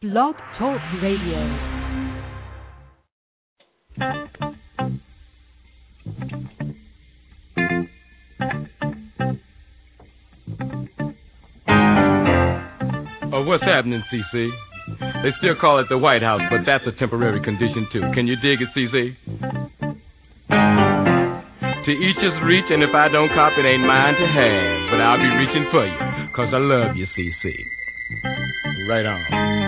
Blog Talk Radio. What's happening, CC? They still call it the White House, but that's a temporary condition, too. Can you dig it, CC? To each his reach, and if I don't cop, it ain't mine to have. But I'll be reaching for you, 'cause I love you, CC. Right on.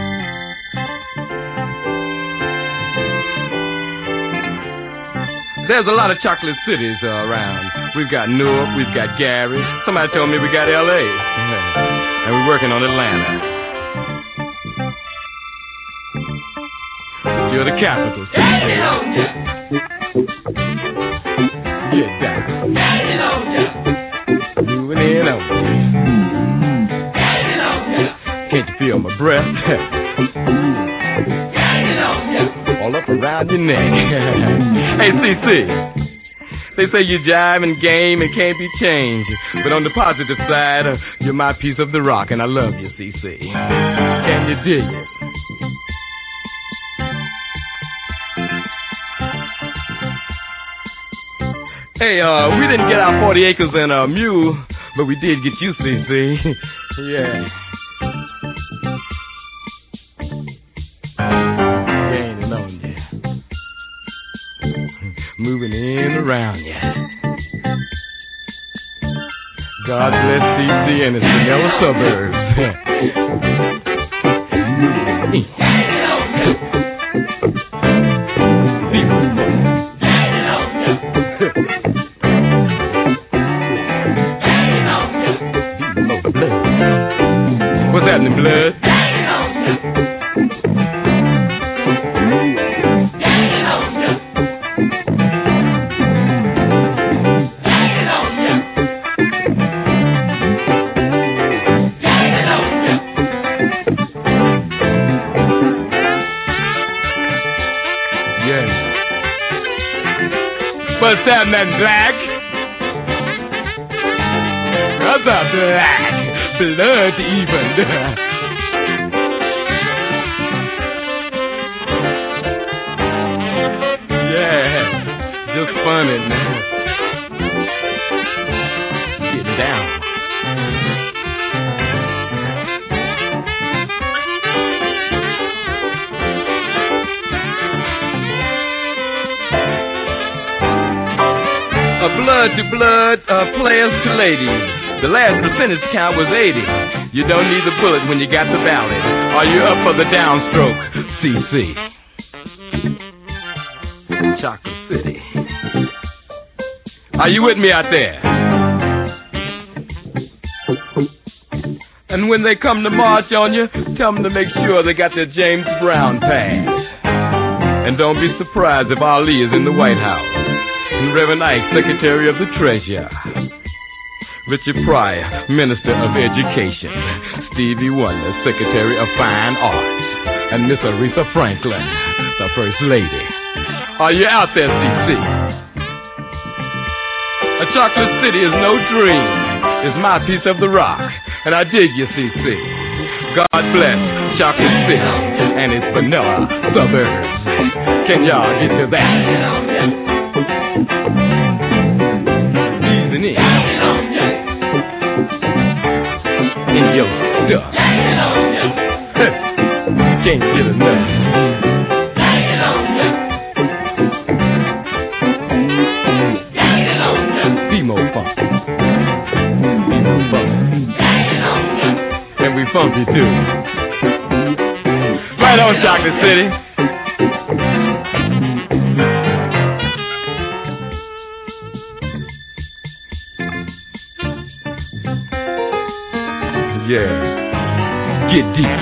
There's a lot of chocolate cities around. We've got Newark, we've got Gary. Somebody told me we got L.A. And we're working on Atlanta. You're the capital, CC. Get down. Moving in on you. Can't you feel my breath? All up around your neck. Hey, CC. They say you jive and game and can't be changed. But on the positive side, you're my piece of the rock, and I love you, CC. Can you dig it? Hey, we didn't get our 40 acres and a mule, but we did get you, CC. Yeah. Gaining on you. Moving in around you. God bless CC and its vanilla suburbs. What's happening, blood? Yes. What's happening, black? What's up, black? Blood even. Yeah, just funny, man. Get down. Blood to blood, players to ladies. The last percentage count was 80. You don't need the bullet when you got the ballot. Are you up for the downstroke, CC? Chocolate City. Are you with me out there? And when they come to march on you, tell them to make sure they got their James Brown pass. And don't be surprised if Ali is in the White House. And Reverend Ike, Secretary of the Treasury. Richard Pryor, Minister of Education. Stevie Wonder, Secretary of Fine Arts. And Miss Aretha Franklin, the First Lady. Are you out there, CC? A chocolate city is no dream. It's my piece of the rock. And I dig you, CC. God bless Chocolate City and its vanilla suburbs. Can y'all get to that? Easing in. In your stuff. Can't get enough. Be more fun. Be more fun. And we funky too. Right on, Chocolate City. Yeah. Get deep.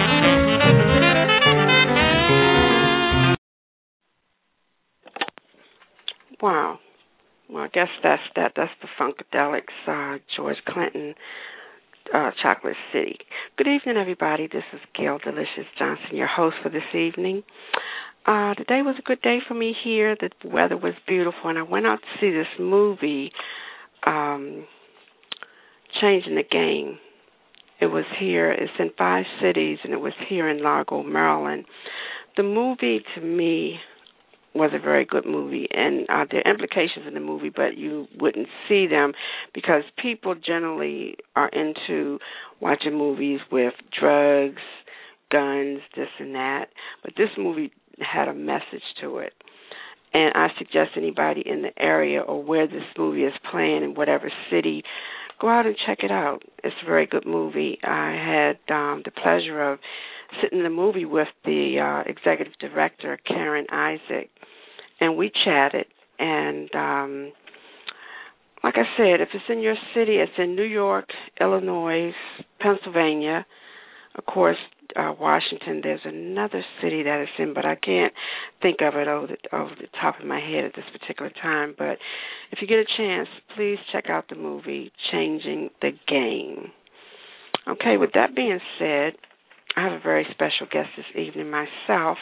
Wow. Well, I guess that's that. That's the Funkadelics, George Clinton, Chocolate City. Good evening, everybody. This is Gail Delicious Johnson, your host for this evening. Today was a good day for me here. The weather was beautiful, and I went out to see this movie, Changing the Game. It was here. It's in 5 cities, and it was here in Largo, Maryland. The movie, to me, was a very good movie, and there are implications in the movie, but you wouldn't see them because people generally are into watching movies with drugs, guns, this and that. But this movie had a message to it. And I suggest anybody in the area or where this movie is playing in whatever city, go out and check it out. It's a very good movie. I had the pleasure of sitting in the movie with the executive director, Karen Isaac, and we chatted. And like I said, if it's in your city, it's in New York, Illinois, Pennsylvania, of course, Washington. There's another city that it's in, but I can't think of it over the top of my head at this particular time. But if you get a chance, please check out the movie Changing the Game. Okay, with that being said, I have a very special guest this evening myself,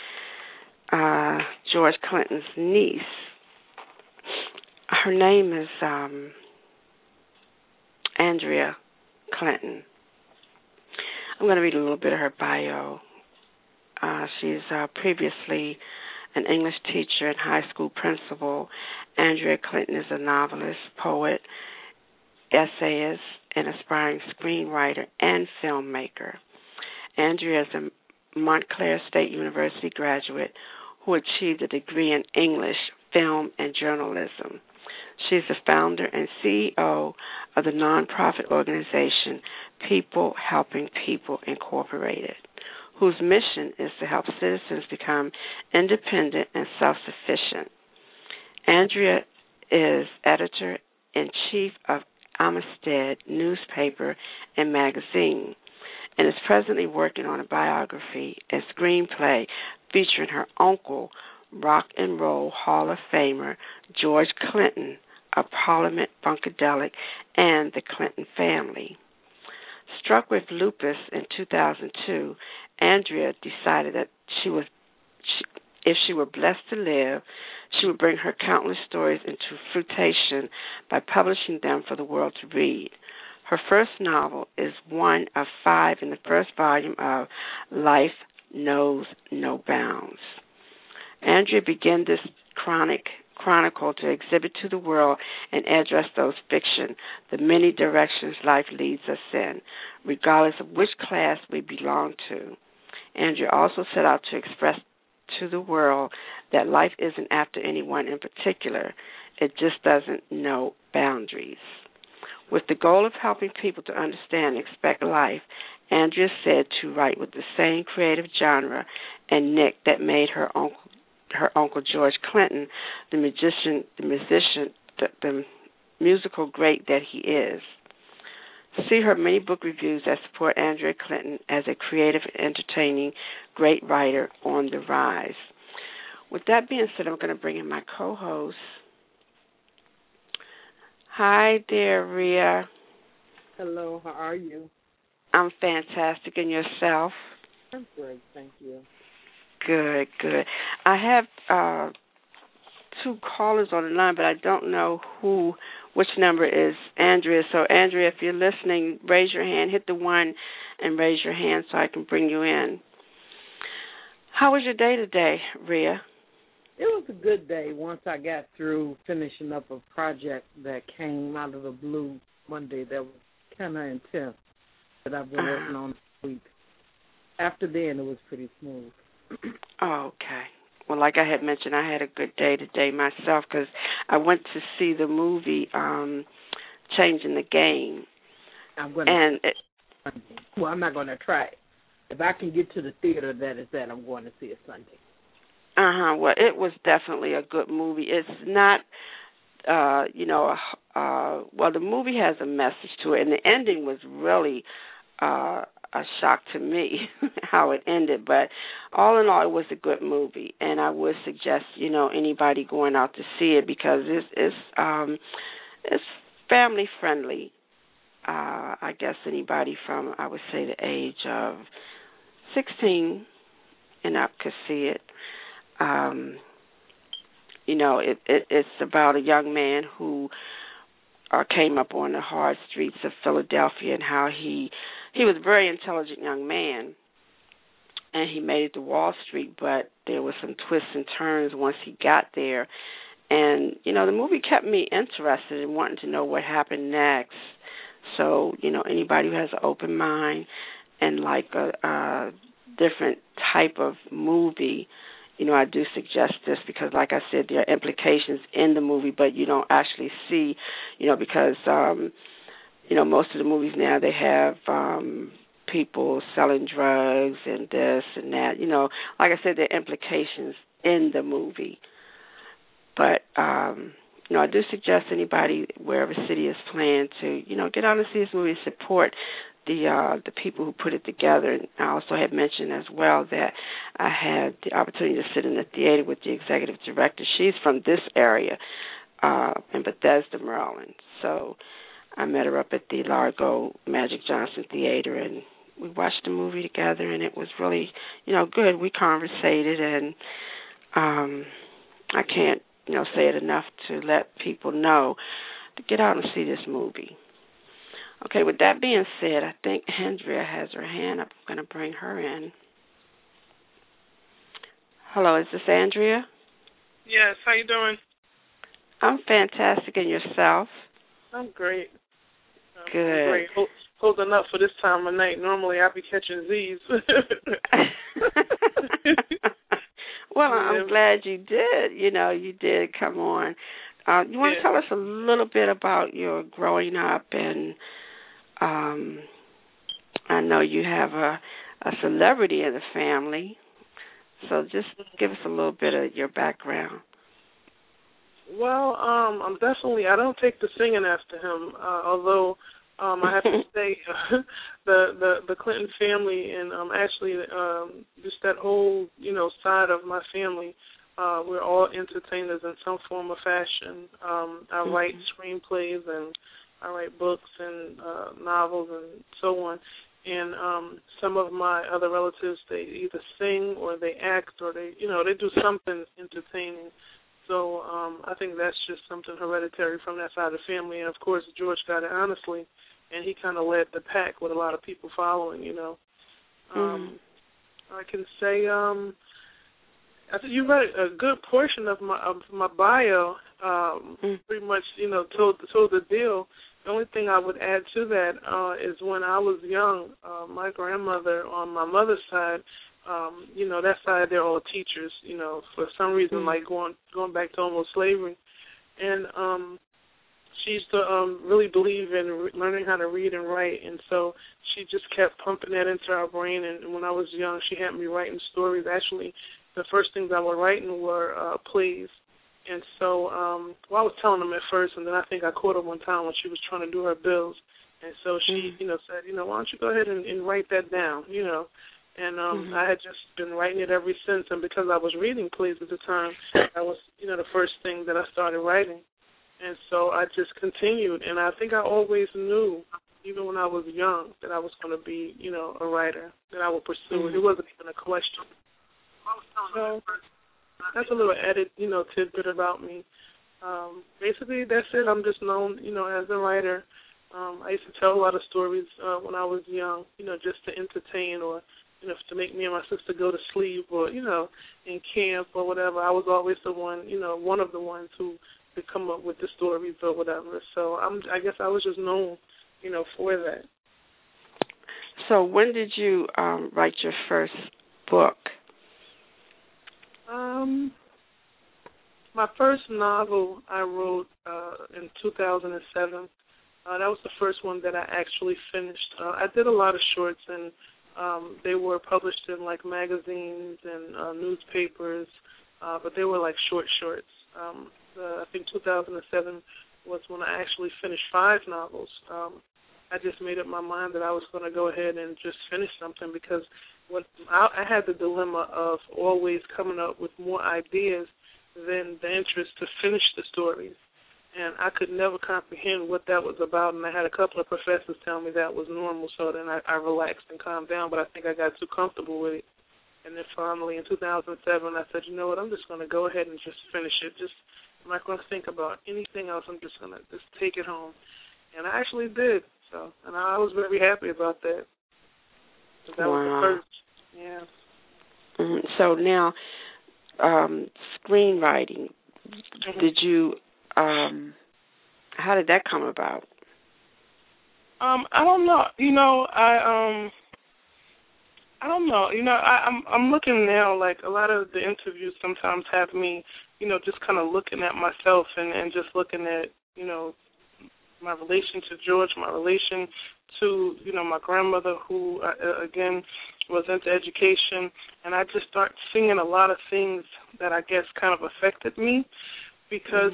George Clinton's niece. Her name is Andrea Clinton. I'm going to read a little bit of her bio. She's previously an English teacher and high school principal. Andrea Clinton is a novelist, poet, essayist, and aspiring screenwriter and filmmaker. Andrea is a Montclair State University graduate who achieved a degree in English, film, and journalism. She's the founder and CEO of the nonprofit organization People Helping People Incorporated, whose mission is to help citizens become independent and self-sufficient. Andrea is editor-in-chief of Amistad newspaper and magazine, and is presently working on a biography and screenplay featuring her uncle, Rock and Roll Hall of Famer George Clinton, a Parliament Funkadelic, and the Clinton family. Struck with lupus in 2002, Andrea decided that if she were blessed to live, she would bring her countless stories into fruition by publishing them for the world to read. Her first novel is one of 5 in the first volume of Life Knows No Bounds. Andrea began this chronicle to exhibit to the world and address those fiction, the many directions life leads us in, regardless of which class we belong to. Andrea also set out to express to the world that life isn't after anyone in particular. It just doesn't know boundaries. With the goal of helping people to understand and expect life, Andrea said to write with the same creative genre and nick that made her uncle George Clinton the musical great that he is. See her many book reviews that support Andrea Clinton as a creative and entertaining great writer on the rise. With that being said, I'm going to bring in my co-host. Hi there, Rhea. Hello, how are you? I'm fantastic. And yourself? I'm great, thank you. Good, good. I have 2 callers on the line, but I don't know which number is Andrea. So, Andrea, if you're listening, raise your hand, hit the 1 and raise your hand so I can bring you in. How was your day today, Rhea? It was a good day once I got through finishing up a project that came out of the blue one day that was kind of intense that I've been working on this week. After then, it was pretty smooth. Okay. Well, like I had mentioned, I had a good day today myself because I went to see the movie Changing the Game. I'm not going to try it. If I can get to the theater that is at, I'm going to see it Sunday. Well, it was definitely a good movie. It's not, well, the movie has a message to it, and the ending was really a shock to me how it ended. But all in all, it was a good movie, and I would suggest, anybody going out to see it because it's family friendly. I guess anybody from, I would say, the age of 16 and up could see it. It's about a young man who came up on the hard streets of Philadelphia and how he he was a very intelligent young man, and he made it to Wall Street, but there was some twists and turns once he got there. And, the movie kept me interested in wanting to know what happened next. So, anybody who has an open mind and like a different type of movie, I do suggest this because, like I said, there are implications in the movie, but you don't actually see, because, most of the movies now, they have people selling drugs and this and that. Like I said, there are implications in the movie. But, I do suggest anybody, wherever city is playing, to, get out and see this movie and support the people who put it together. And I also had mentioned as well that I had the opportunity to sit in the theater with the executive director. She's from this area in Bethesda, Maryland. So I met her up at the Largo Magic Johnson Theater, and we watched the movie together, and it was really, good. We conversated, and I can't, say it enough to let people know to get out and see this movie. Okay, with that being said, I think Andrea has her hand up. I'm going to bring her in. Hello, is this Andrea? Yes, how you doing? I'm fantastic, and yourself? I'm great. Good. I'm great. Holding up for this time of night. Normally I'd be catching Z's. Well, I'm glad you did. You did come on. You want to tell us a little bit about your growing up, and I know you have a celebrity in the family, so just give us a little bit of your background. Well, I don't take the singing after him, although I have to say the Clinton family and actually just that whole, side of my family, we're all entertainers in some form or fashion. I write screenplays and I write books and novels and so on. And some of my other relatives, they either sing or they act or they do something entertaining. So I think that's just something hereditary from that side of the family. And, of course, George got it honestly, and he kind of led the pack with a lot of people following, I can say I think you read a good portion of my bio, pretty much, told the deal. The only thing I would add to that is when I was young, my grandmother on my mother's side, that side they're all teachers, for some reason, like going back to almost slavery. And she used to really believe in learning how to read and write, and so she just kept pumping that into our brain. And when I was young, she had me writing stories. Actually, the first things I was writing were plays. And so I was telling them at first, and then I think I caught her one time when she was trying to do her bills. And so she, said, why don't you go ahead and write that down, And I had just been writing it ever since. And because I was reading plays at the time, that was, the first thing that I started writing. And so I just continued. And I think I always knew, even when I was young, that I was going to be, a writer, that I would pursue it. It wasn't even a question. So that's a little added, tidbit about me. Basically, that's it. I'm just known, as a writer. I used to tell a lot of stories when I was young, just to entertain or, to make me and my sister go to sleep or, in camp or whatever. I was always the one, one of the ones who could come up with the stories or whatever. So I guess I was just known, for that. So when did you write your first book? My first novel I wrote in 2007. That was the first one that I actually finished. I did a lot of shorts, and they were published in, like, magazines and newspapers, but they were, like, shorts. I think 2007 was when I actually finished 5 novels. I just made up my mind that I was going to go ahead and just finish something because I had the dilemma of always coming up with more ideas than the interest to finish the stories. And I could never comprehend what that was about, and I had a couple of professors tell me that was normal, so then I relaxed and calmed down, but I think I got too comfortable with it. And then finally in 2007 I said, you know what, I'm just going to go ahead and just finish it. I'm not going to think about anything else. I'm just going to just take it home. And I actually did, and I was very happy about that. That was the first. Yeah. Mm-hmm. So now, screenwriting. Mm-hmm. Did you? How did that come about? I don't know. I don't know. I'm looking now. Like a lot of the interviews sometimes have me, just kind of looking at myself and just looking at, my relation to George, my relation to, my grandmother who, again, was into education. And I just start seeing a lot of things that I guess kind of affected me because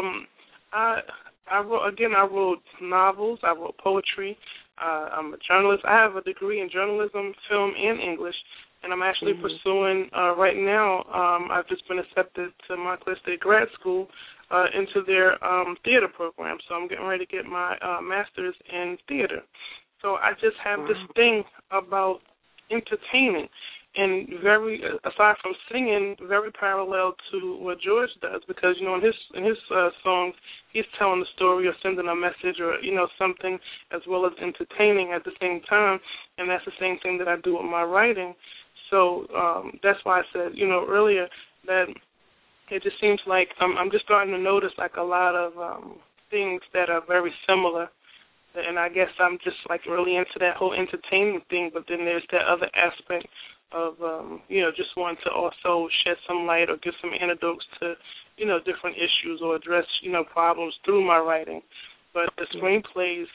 I wrote novels, I wrote poetry. I'm a journalist. I have a degree in journalism, film, and English, and I'm actually pursuing right now. I've just been accepted to Montclair State Grad School into their theater program, so I'm getting ready to get my master's in theater. So I just have this thing about entertaining, and very, aside from singing, very parallel to what George does, because in his songs, he's telling the story or sending a message or something, as well as entertaining at the same time, and that's the same thing that I do with my writing. So that's why I said earlier that it just seems like I'm just starting to notice like a lot of things that are very similar. And I guess I'm just like really into that whole entertainment thing, but then there's that other aspect of, just wanting to also shed some light or give some antidotes to, different issues or address, problems through my writing. But the screenplays,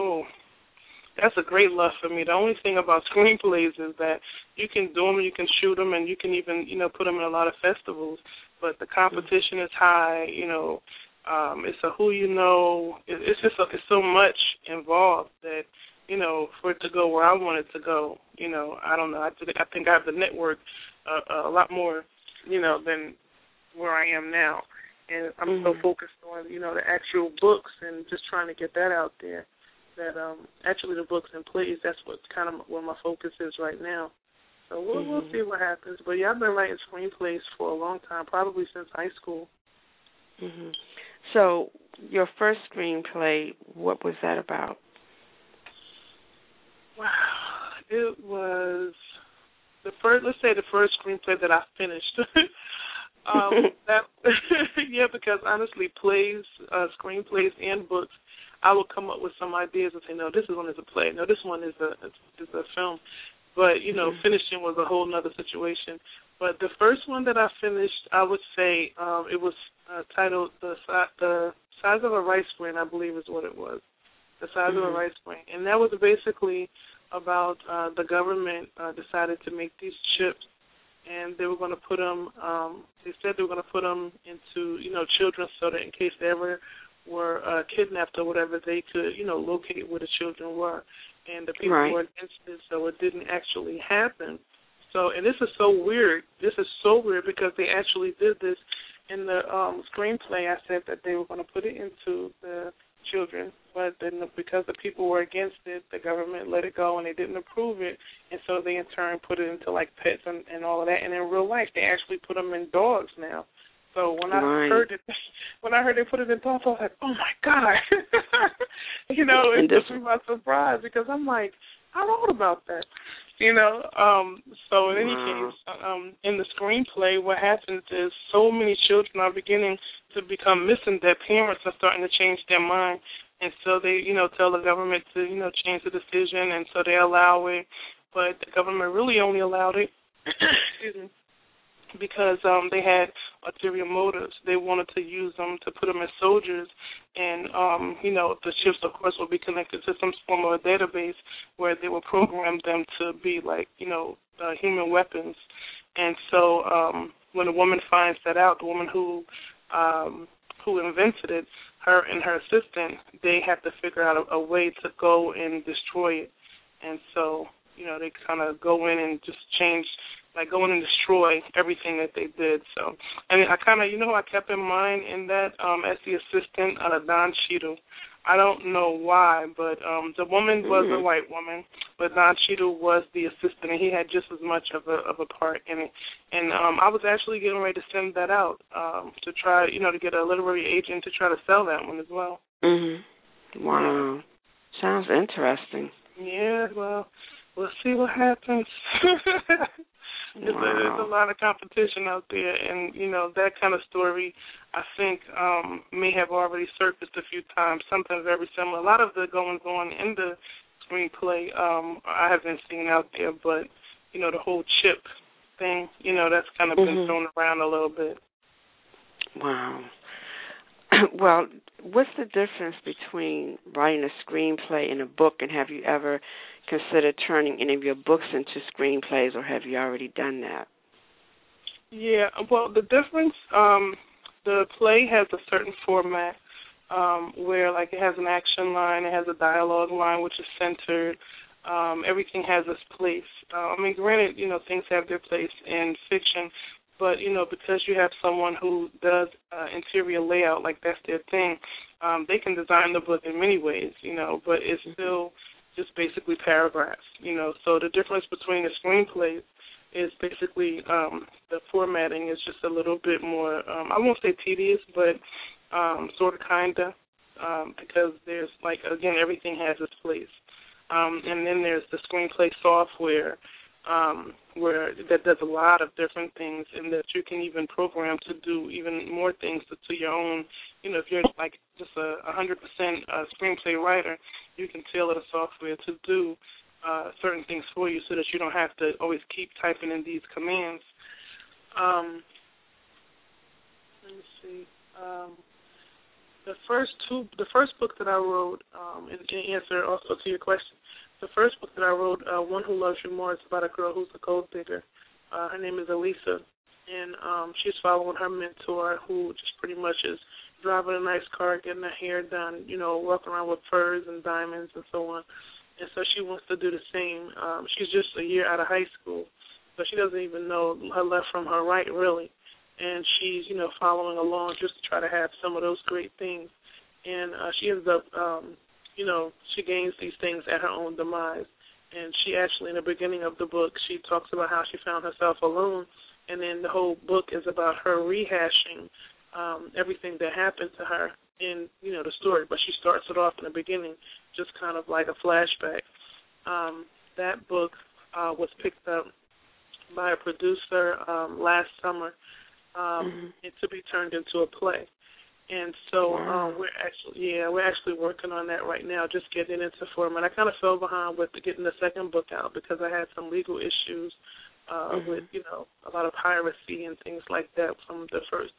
that's a great love for me. The only thing about screenplays is that you can do them, you can shoot them, and you can even, put them in a lot of festivals. But the competition is high, it's a who you know. It's just it's so much involved that, for it to go where I want it to go, I don't know. I think I have the network a lot more, than where I am now. And I'm so focused on, the actual books and just trying to get that out there. That actually the books and plays, that's what kind of where my focus is right now. So we'll see what happens. But yeah, I've been writing screenplays for a long time, probably since high school. Mm-hmm. So your first screenplay, what was that about? Wow, it was the first screenplay that I finished. Because honestly, plays, screenplays, and books, I will come up with some ideas and say, no, this one is a play. No, this one is a film. But, finishing was a whole other situation. But the first one that I finished, I would say it was titled The Size of a Rice Grain, I believe is what it was. The Size of a Rice Grain. And that was basically about the government decided to make these chips, and they were going to put them, they said they were going to put them into, children so that in case they ever were kidnapped or whatever, they could, locate where the children were. And the people were against it, so it didn't actually happen. So, and this is so weird. This is so weird because they actually did this in the screenplay. I said that they were going to put it into the children, but then because the people were against it, the government let it go and they didn't approve it, and so they in turn put it into like pets and all of that. And in real life, they actually put them in dogs now. So when I heard they put it in dogs, I was like, oh my God, it took me by surprise because I'm like, I wrote about that. So in any case, in the screenplay, what happens is so many children are beginning to become missing. Their parents are starting to change their mind, and so they, tell the government to, change the decision, and so they allow it. But the government really only allowed it, excuse me, because they had ulterior motives. They wanted to use them to put them as soldiers, and the chips, of course, will be connected to some form of a database where they will program them to be like, human weapons. And so when a woman finds that out, the woman who invented it, her and her assistant, they have to figure out a way to go and destroy it. And so, they kind of go in and just change, like go in and destroy everything that they did. So, I kind of, I kept in mind in that as the assistant Don Cheadle. I don't know why, but the woman was a white woman, but Don Cheadle was the assistant, and he had just as much of a part in it. And I was actually getting ready to send that out to try, to get a literary agent to try to sell that one as well. Wow. Sounds interesting. Yeah, well, we'll see what happens. Wow. There's a lot of competition out there, and, that kind of story, I think, may have already surfaced a few times, something very similar. A lot of the goings-on in the screenplay I haven't seen out there, but, the whole chip thing, that's kind of been thrown around a little bit. Wow. Well, what's the difference between writing a screenplay and a book, and have you ever considered turning any of your books into screenplays, or have you already done that? Yeah, well, the difference, the play has a certain format where, like, it has an action line, it has a dialogue line, which is centered. Everything has its place. Granted, things have their place in fiction, but, because you have someone who does interior layout, like that's their thing, they can design the book in many ways, but it's still just basically paragraphs, So the difference between the screenplays is basically the formatting is just a little bit more, I won't say tedious, but sort of kind of, because there's, like, again, everything has its place. And then there's the screenplay software, where that does a lot of different things, and that you can even program to do even more things to your own. If you're like just a 100% screenplay writer, you can tailor the software to do certain things for you, so that you don't have to always keep typing in these commands. Let me see. The first book that I wrote, in answer also to your question, the first book that I wrote, One Who Loves You More, is about a girl who's a gold digger. Her name is Elisa, and she's following her mentor, who just pretty much is driving a nice car, getting her hair done, walking around with furs and diamonds and so on. And so she wants to do the same. She's just a year out of high school, so she doesn't even know her left from her right, really. And she's, following along just to try to have some of those great things. And she ends up, she gains these things at her own demise. And she actually, in the beginning of the book, she talks about how she found herself alone. And then the whole book is about her rehashing everything that happened to her in, the story. But she starts it off in the beginning, just kind of like a flashback. That book was picked up by a producer last summer. And to be turned into a play. And so we're actually working on that right now, just getting it into format. I kind of fell behind with getting the second book out because I had some legal issues with, a lot of piracy and things like that from the first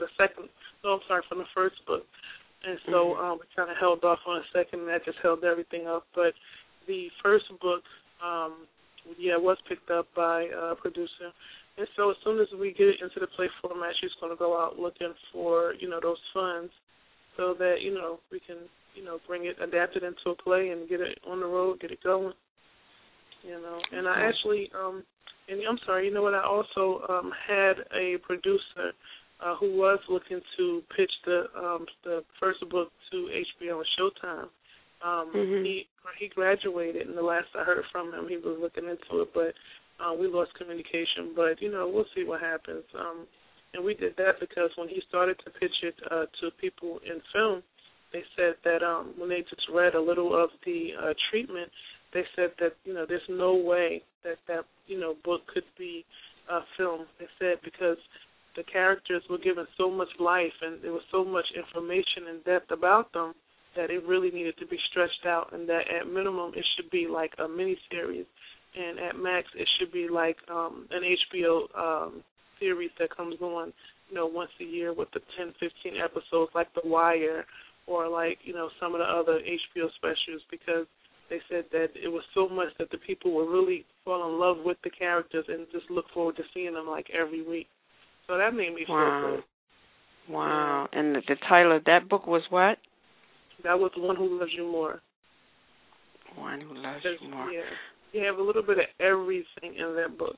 book. And so we kind of held off on a second, and that just held everything up. But the first book, was picked up by a producer. And so as soon as we get it into the play format, she's going to go out looking for, those funds so that, we can, bring it, adapt it into a play and get it on the road, get it going, And I actually, and I'm sorry, I also had a producer who was looking to pitch the first book to HBO and Showtime. He graduated, and the last I heard from him, he was looking into it, but we lost communication, but, we'll see what happens. And we did that because when he started to pitch it to people in film, they said that when they just read a little of the treatment, they said that, there's no way that book could be filmed. They said because the characters were given so much life and there was so much information and depth about them that it really needed to be stretched out, and that at minimum it should be like a miniseries. And at max, it should be like an HBO series that comes on, once a year with the 10, 15 episodes, like The Wire, or like, some of the other HBO specials, because they said that it was so much that the people would really fall in love with the characters and just look forward to seeing them like every week. So that made me feel good. Wow. And the title of that book was what? That was One Who Loves You More. One Who Loves You More. Yeah. You have a little bit of everything in that book.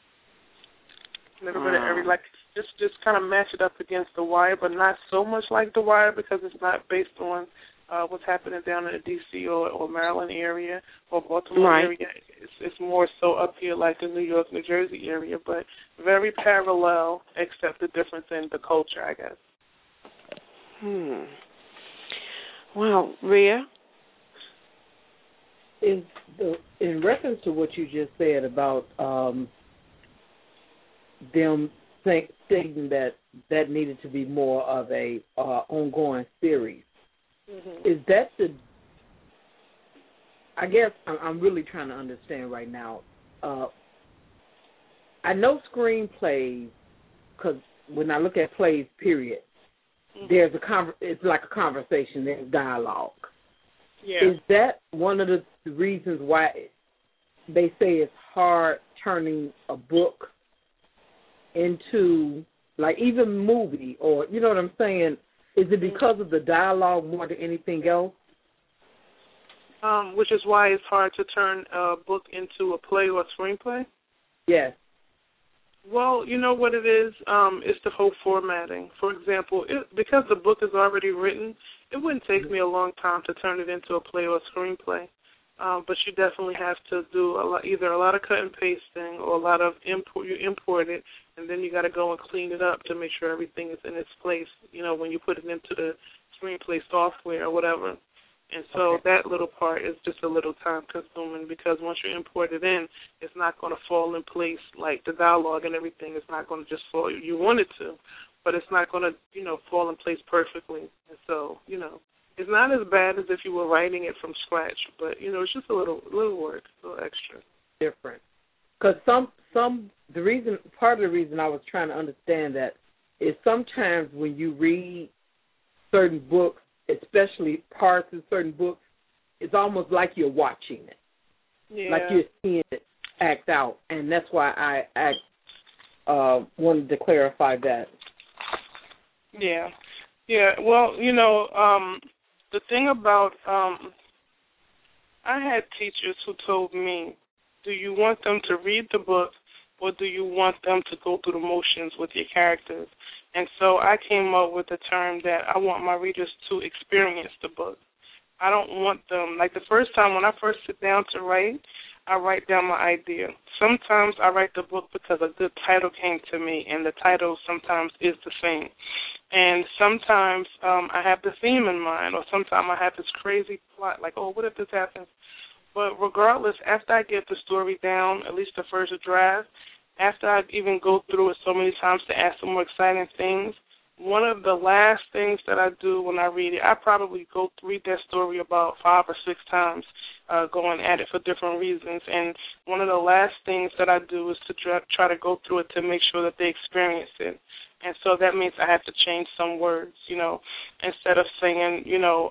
A little bit of every, like, just kind of match it up against The Wire, but not so much like The Wire because it's not based on what's happening down in the D.C. or Maryland area or Baltimore area. It's more so up here like the New York, New Jersey area, but very parallel except the difference in the culture, I guess. Well, Rhea? in reference to what you just said about them stating that needed to be more of a ongoing series, is that I guess I'm really trying to understand right now. I know screenplays, because when I look at plays, period, there's it's like a conversation, there's dialogue. Yeah. Is that one of the reasons why they say it's hard turning a book into, like, even movie, or, you know what I'm saying? Is it because of the dialogue more than anything else? Which is why it's hard to turn a book into a play or a screenplay? Yes. Well, you know what it is? It's the whole formatting. For example, because the book is already written, it wouldn't take me a long time to turn it into a play or a screenplay. But you definitely have to do either a lot of cut and pasting or a lot of you import it, and then you got to go and clean it up to make sure everything is in its place, you know, when you put it into the screenplay software or whatever. And so that little part is just a little time-consuming, because once you import it in, it's not going to fall in place, like the dialogue and everything is not going to just fall. You want it to, but it's not going to, you know, fall in place perfectly. And so, you know, it's not as bad as if you were writing it from scratch, but, you know, it's just a little work, a little extra. Different. Because part of the reason I was trying to understand that is sometimes when you read certain books, especially parts of certain books, it's almost like you're watching it. Yeah. Like you're seeing it act out. And that's why I wanted to clarify that. Yeah. Yeah, well, you know, the thing about, I had teachers who told me, do you want them to read the book or do you want them to go through the motions with your characters? And so I came up with the term that I want my readers to experience the book. I don't want them, like the first time when I first sit down to write, I write down my idea. Sometimes I write the book because a good title came to me, and the title sometimes is the same. And sometimes I have the theme in mind, or sometimes I have this crazy plot, like, oh, what if this happens? But regardless, after I get the story down, at least the first draft, after I even go through it so many times to add some more exciting things, one of the last things that I do when I read it, I probably read that story about 5 or 6 times, going at it for different reasons. And one of the last things that I do is to try to go through it to make sure that they experience it. And so that means I have to change some words, you know, instead of saying, you know,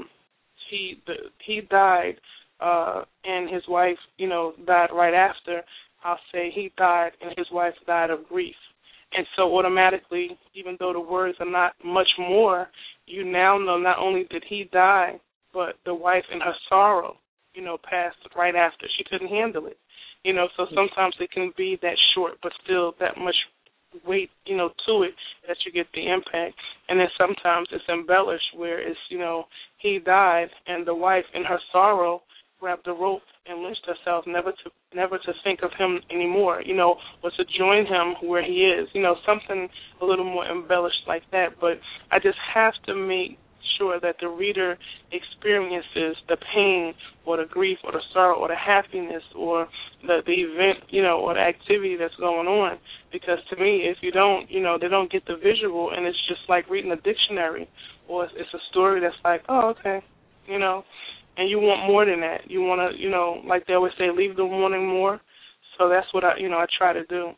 he died and his wife, you know, died right after. I'll say he died and his wife died of grief. And so automatically, even though the words are not much more, you now know not only did he die, but the wife in her sorrow, you know, passed right after. She couldn't handle it. You know, so sometimes it can be that short, but still that much weight, you know, to it that you get the impact. And then sometimes it's embellished where it's, you know, he died and the wife in her sorrow grabbed the rope and lynched herself, never to think of him anymore, you know, or to join him where he is, you know, something a little more embellished like that. But I just have to make sure that the reader experiences the pain or the grief or the sorrow or the happiness or the event, you know, or the activity that's going on. Because to me, if you don't, you know, they don't get the visual, and it's just like reading a dictionary, or it's a story that's like, oh, okay, you know, and you want more than that. You want to, you know, like they always say, leave them wanting more. So that's what I try to do.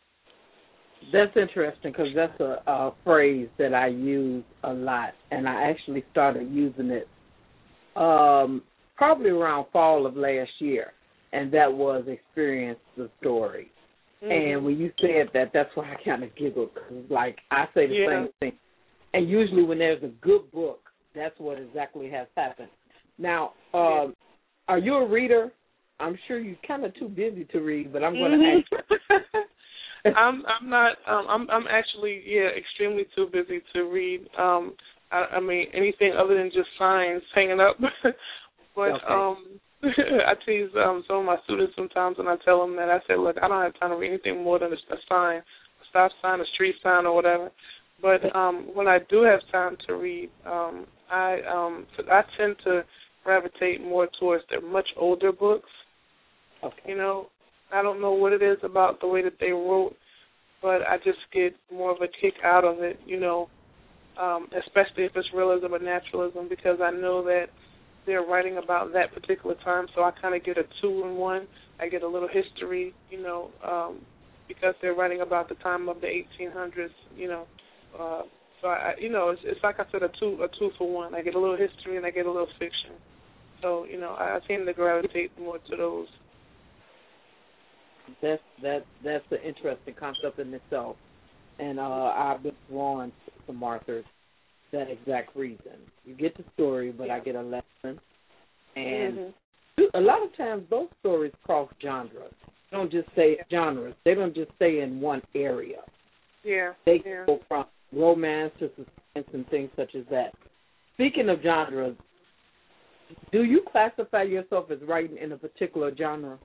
That's interesting because that's a phrase that I use a lot, and I actually started using it probably around fall of last year, and that was experience the story. Mm-hmm. And when you said that, that's why I kind of giggled because, like, I say the same thing. And usually when there's a good book, that's what exactly has happened. Now, are you a reader? I'm sure you're kind of too busy to read, but I'm going to ask you. I'm not. I'm actually extremely too busy to read. I mean anything other than just signs hanging up. But I tease some of my students sometimes, and I tell them that I say, look, I don't have time to read anything more than a sign, a stop sign, a street sign, or whatever. But when I do have time to read, I tend to gravitate more towards the much older books. Okay. You know, I don't know what it is about the way that they wrote, but I just get more of a kick out of it, you know, especially if it's realism or naturalism, because I know that they're writing about that particular time, so I kind of get a two-in-one. I get a little history, you know, because they're writing about the time of the 1800s, you know. So you know, it's like I said, a two for one. I get a little history and I get a little fiction. So, you know, I tend to gravitate more to those. That's an interesting concept in itself, and I've been drawn to Martha's that exact reason. You get the story, but I get a lesson, and a lot of times those stories cross genres. They don't just say genres. They don't just stay in one area. Yeah. They go from romance to suspense and things such as that. Speaking of genres, do you classify yourself as writing in a particular genre?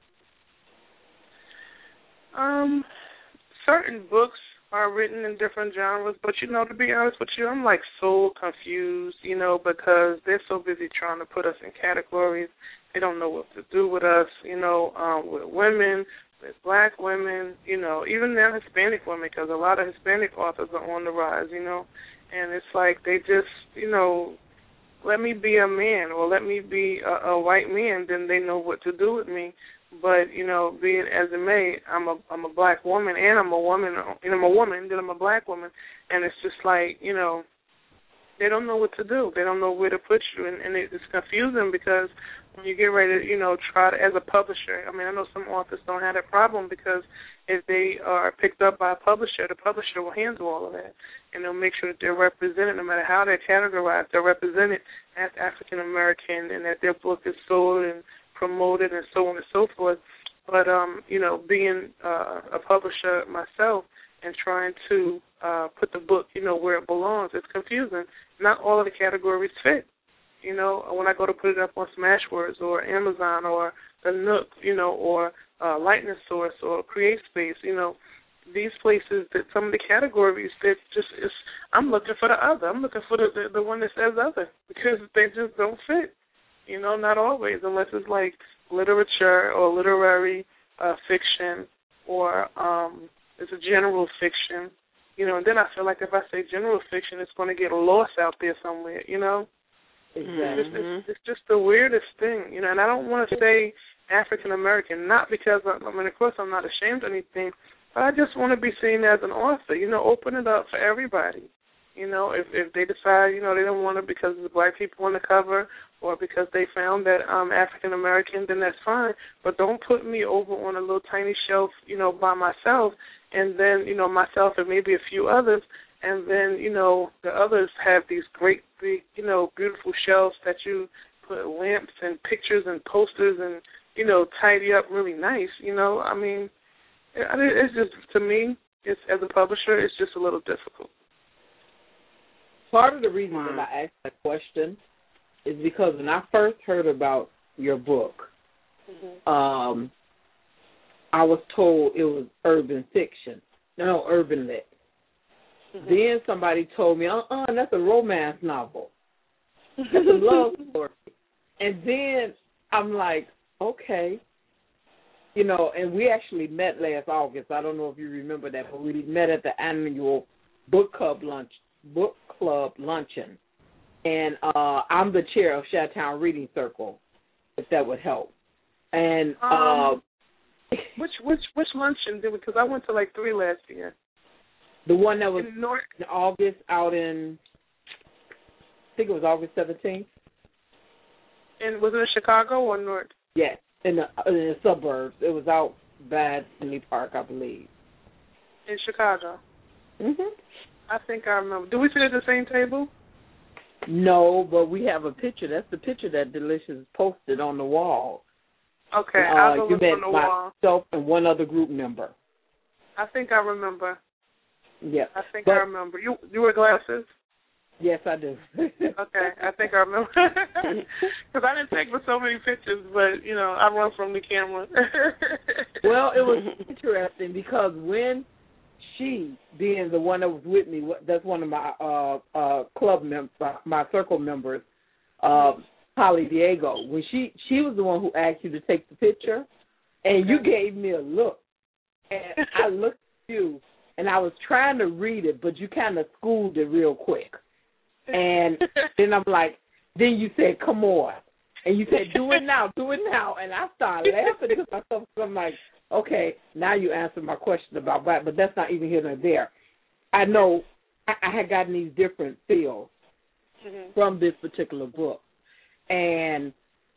Certain books are written in different genres, but, you know, to be honest with you, I'm, like, so confused, you know, because they're so busy trying to put us in categories. They don't know what to do with us, you know, with women, with black women, you know, even now Hispanic women, because a lot of Hispanic authors are on the rise, you know, and it's like they just, you know, let me be a man or let me be a white man, then they know what to do with me. But, you know, being as it may, I'm a black woman and I'm a woman, and I'm a woman, then I'm a black woman, and it's just like, you know, they don't know what to do. They don't know where to put you, and it's confusing because when you get ready to, you know, try to, as a publisher, I mean, I know some authors don't have that problem because if they are picked up by a publisher, the publisher will handle all of that, and they'll make sure that they're represented, no matter how they're categorized, they're represented as African American and that their book is sold and promoted and so on and so forth. But, you know, being a publisher myself and trying to put the book, you know, where it belongs, it's confusing. Not all of the categories fit. You know, when I go to put it up on Smashwords or Amazon or the Nook, you know, or Lightning Source or CreateSpace, you know, these places that some of the categories that just is, I'm looking for the other. I'm looking for the one that says other because they just don't fit. You know, not always, unless it's like literature or literary fiction or it's a general fiction, you know, and then I feel like if I say general fiction, it's going to get lost out there somewhere, you know. Exactly. It's just the weirdest thing, you know, and I don't want to say African American, not because, I mean, of course I'm not ashamed of anything, but I just want to be seen as an author, you know, open it up for everybody. You know, if they decide, you know, they don't want it because the black people on the cover or because they found that I'm African American, then that's fine. But don't put me over on a little tiny shelf, you know, by myself, and then, you know, myself and maybe a few others, and then, you know, the others have these great, big, you know, beautiful shelves that you put lamps and pictures and posters and, you know, tidy up really nice, you know. I mean, it's just, to me, it's, as a publisher, it's just a little difficult. Part of the reason that I asked that question is because when I first heard about your book, I was told it was urban fiction. No, urban lit. Then somebody told me, that's a romance novel. That's a love story. And then I'm like, okay. You know, and we actually met last August. I don't know if you remember that, but we met at the annual book club luncheon, and I'm the chair of Chi-Town Reading Circle, if that would help. And which luncheon did we? Because I went to like 3 last year. The one that was in August, out in, I think it was August 17th. And was it in Chicago or North? Yes, in the suburbs. It was out by Tinley Park, I believe. In Chicago. I think I remember. Do we sit at the same table? No, but we have a picture. That's the picture that Delicious posted on the wall. Okay, I'll go look on the wall. Myself and one other group member. I think I remember. Yeah. I think I remember. You wear glasses? Yes, I do. Okay, I think I remember. Because I didn't take so many pictures, but, you know, I run from the camera. Well, it was interesting because when she, being the one that was with me, that's one of my club members, my circle members, her Holly Diego, when she was the one who asked you to take the picture, and you gave me a look, and I looked at you, and I was trying to read it, but you kind of schooled it real quick. And then I'm like, then you said, come on. And you said, do it now. And I started laughing to myself, because I'm like, okay, now you answered my question about that, but that's not even here nor there. I know I had gotten these different feels from this particular book. And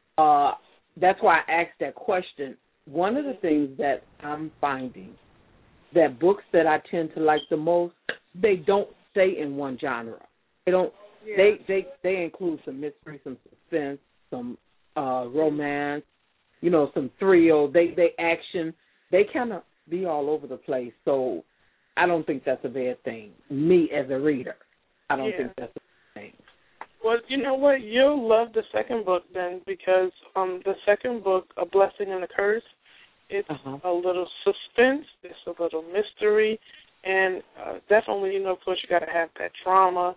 that's why I asked that question. One of the things that I'm finding, that books that I tend to like the most, they don't stay in one genre. They don't. Yeah. They include some mystery, some suspense, some romance, some thrill. They action. They kind of be all over the place. So I don't think that's a bad thing. Me as a reader, I don't think that's a bad thing. Well, you know what? You'll love the second book then, because the second book, A Blessing and a Curse, it's a little suspense, it's a little mystery, and definitely, of course, you got to have that drama.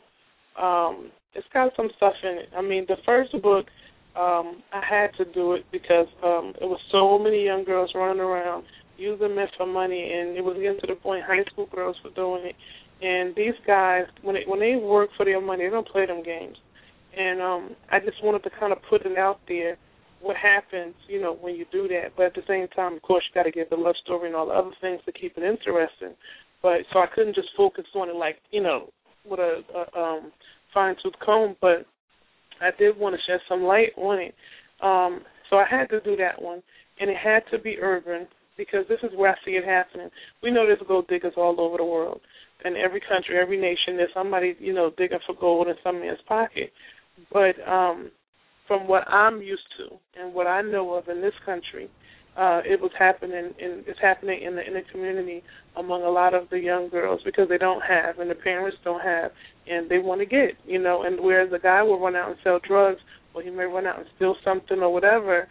It's got some stuff in it. I mean, the first book, I had to do it because it was so many young girls running around using men for money, and it was getting to the point high school girls were doing it. And these guys, when they work for their money, they don't play them games. And I just wanted to kind of put it out there, what happens, when you do that. But at the same time, of course, you got to give the love story and all the other things to keep it interesting. But so I couldn't just focus on it like, with a fine-tooth comb. But I did want to shed some light on it. So I had to do that one. And it had to be urban, because this is where I see it happening. We know there's gold diggers all over the world. In every country, every nation, there's somebody, digging for gold in some man's pocket. But from what I'm used to and what I know of in this country, it was happening, it's happening in the community among a lot of the young girls, because they don't have and the parents don't have, and they want to get, and whereas a guy will run out and sell drugs, or he may run out and steal something or whatever,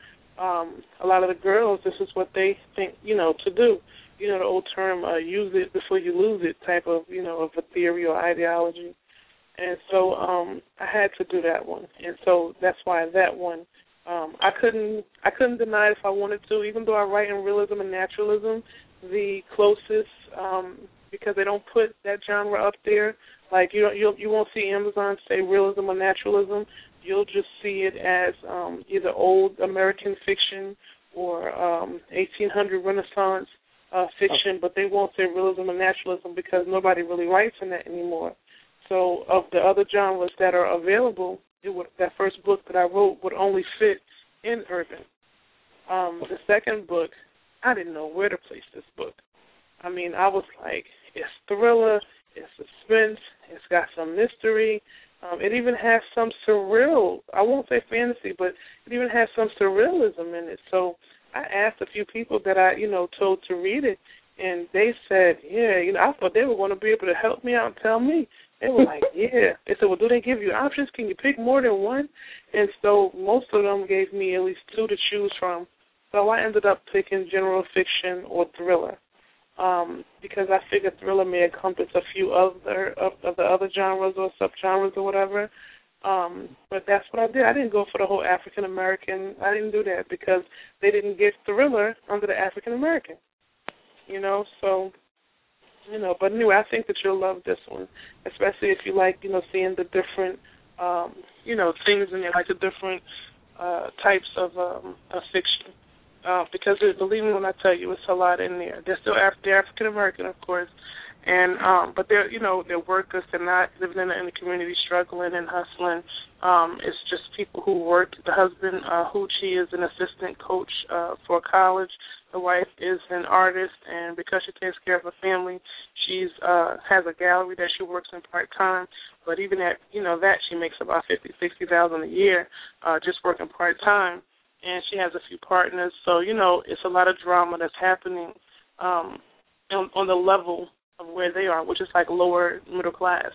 a lot of the girls, this is what they think, to do. The old term, use it before you lose it type of, of a theory or ideology. And so I had to do that one. And so that's why that one, I couldn't deny it if I wanted to, even though I write in realism and naturalism, the closest, because they don't put that genre up there. Like you won't see Amazon say realism or naturalism. You'll just see it as either old American fiction or 1800 Renaissance fiction, but they won't say realism or naturalism because nobody really writes in that anymore. So of the other genres that are available, that first book that I wrote would only fit in urban. The second book, I didn't know where to place this book. I mean, I was like, it's thriller, it's suspense, it's got some mystery. It even has some surreal, I won't say fantasy, but it even has some surrealism in it. So I asked a few people that I, told to read it, and they said, yeah, I thought they were going to be able to help me out and tell me. They were like, yeah. They said, well, do they give you options? Can you pick more than one? And so most of them gave me at least two to choose from. So I ended up picking general fiction or thriller, because I figured thriller may encompass a few of the other genres or subgenres or whatever. But that's what I did. I didn't go for the whole African American. I didn't do that because they didn't get thriller under the African American. So. But anyway, I think that you'll love this one, especially if you like, seeing the different, things in there, like the different types of fiction. Because believe me when I tell you, it's a lot in there. They're still they're African American, of course, and but they're they're workers. They're not living in the community, struggling and hustling. It's just people who work. The husband, Hoochie, is an assistant coach for college. The wife is an artist, and because she takes care of her family, she's has a gallery that she works in part-time. But even at, that, she makes about $50,000-$60,000 a year just working part-time. And she has a few partners. So, it's a lot of drama that's happening on the level of where they are, which is like lower middle class,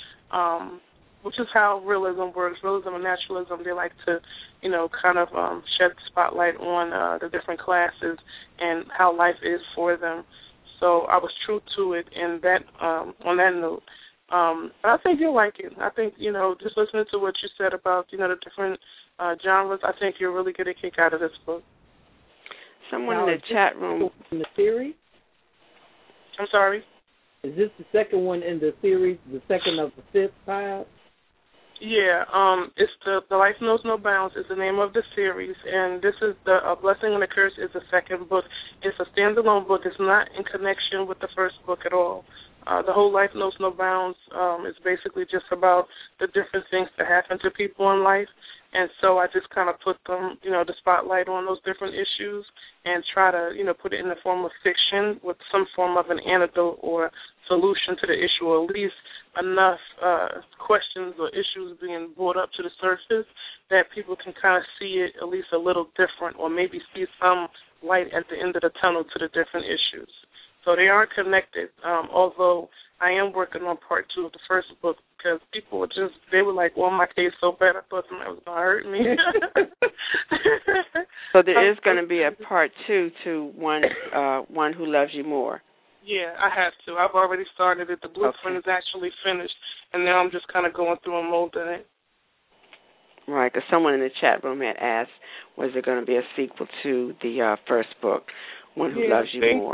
which is how realism works. Realism and naturalism, they like to, kind of shed the spotlight on the different classes and how life is for them. So I was true to it in that on that note. But I think you'll like it. I think, just listening to what you said about, the different genres, I think you'll really get a kick out of this book. Someone in the chat room. In the series? I'm sorry? Is this the second one in the series, the second of the 5th pile? Yeah, it's the Life Knows No Bounds is the name of the series, and this is the A Blessing and a Curse is the second book. It's a standalone book. It's not in connection with the first book at all. The whole Life Knows No Bounds is basically just about the different things that happen to people in life, and so I just kind of put them, the spotlight on those different issues and try to, put it in the form of fiction with some form of an antidote or solution to the issue, or at least enough questions or issues being brought up to the surface that people can kind of see it at least a little different, or maybe see some light at the end of the tunnel to the different issues. So they aren't connected, although I am working on part 2 of the first book, because people they were like, well, my case so bad, I thought somebody was going to hurt me. So there is going to be a part 2 to One Who Loves You More. Yeah, I have to. I've already started it. The blueprint is actually finished, and now I'm just kind of going through and molding it. Right, because someone in the chat room had asked, was there going to be a sequel to the first book, One Who Loves You More?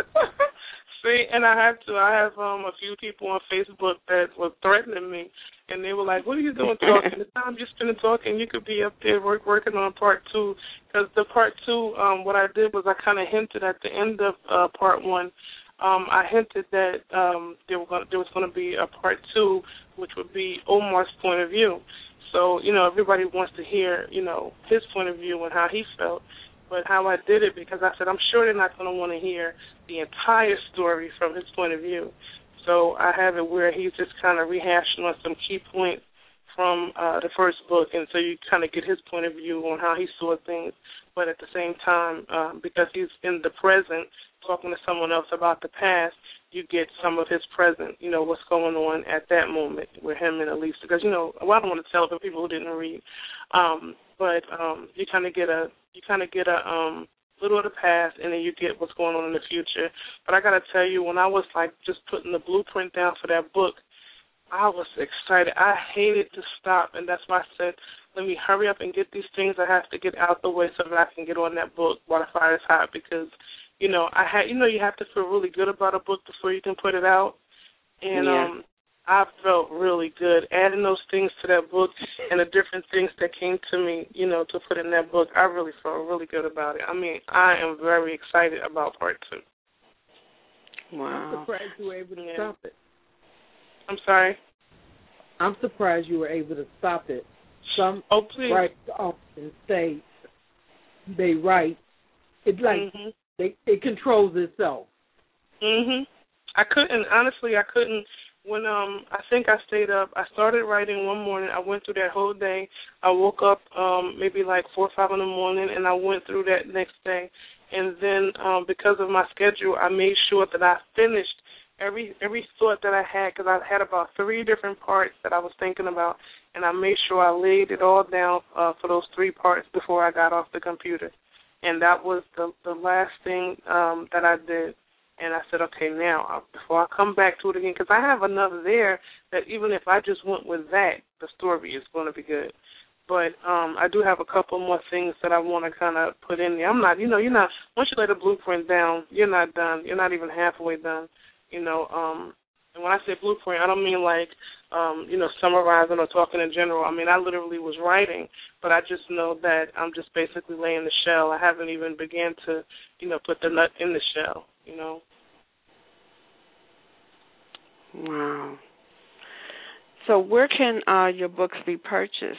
See, and I have to. I have a few people on Facebook that were threatening me, and they were like, what are you doing talking? The time you spend talking, you could be up there working on part 2. Because the part 2, what I did was I kind of hinted at the end of part 1, I hinted that there was going to be a part 2, which would be Omar's point of view. So, everybody wants to hear, his point of view and how he felt. But how I did it, because I said, I'm sure they're not going to want to hear the entire story from his point of view. So I have it where he's just kind of rehashing on some key points from the first book, and so you kind of get his point of view on how he saw things. But at the same time, because he's in the present, talking to someone else about the past, you get some of his present, what's going on at that moment with him and Elise. Because, I don't want to tell it for people who didn't read. But you kind of get a little of the past, and then you get what's going on in the future. But I got to tell you, when I was, just putting the blueprint down for that book, I was excited. I hated to stop, and that's why I said, let me hurry up and get these things I have to get out the way so that I can get on that book while the fire is hot, because you have to feel really good about a book before you can put it out. And I felt really good adding those things to that book and the different things that came to me, to put in that book. I really felt really good about it. I mean, I am very excited about part 2. Wow. I'm surprised you were able to stop it. I'm sorry? I'm surprised you were able to stop it. Some please. write off and say they write. It's like it controls itself. I couldn't. When I think I stayed up, I started writing one morning. I went through that whole day. I woke up maybe 4 or 5 in the morning, and I went through that next day. And then because of my schedule, I made sure that I finished every thought that I had, because I had about 3 different parts that I was thinking about, and I made sure I laid it all down for those 3 parts before I got off the computer. And that was the last thing that I did. And I said, okay, now, before I come back to it again, because I have another there that even if I just went with that, the story is going to be good. But I do have a couple more things that I want to kind of put in there. I'm not, you're not, once you lay the blueprint down, you're not done. You're not even halfway done, And when I say blueprint, I don't mean summarizing or talking in general. I mean, I literally was writing, but I just know that I'm just basically laying the shell. I haven't even began to, put the nut in the shell, Wow. So where can your books be purchased?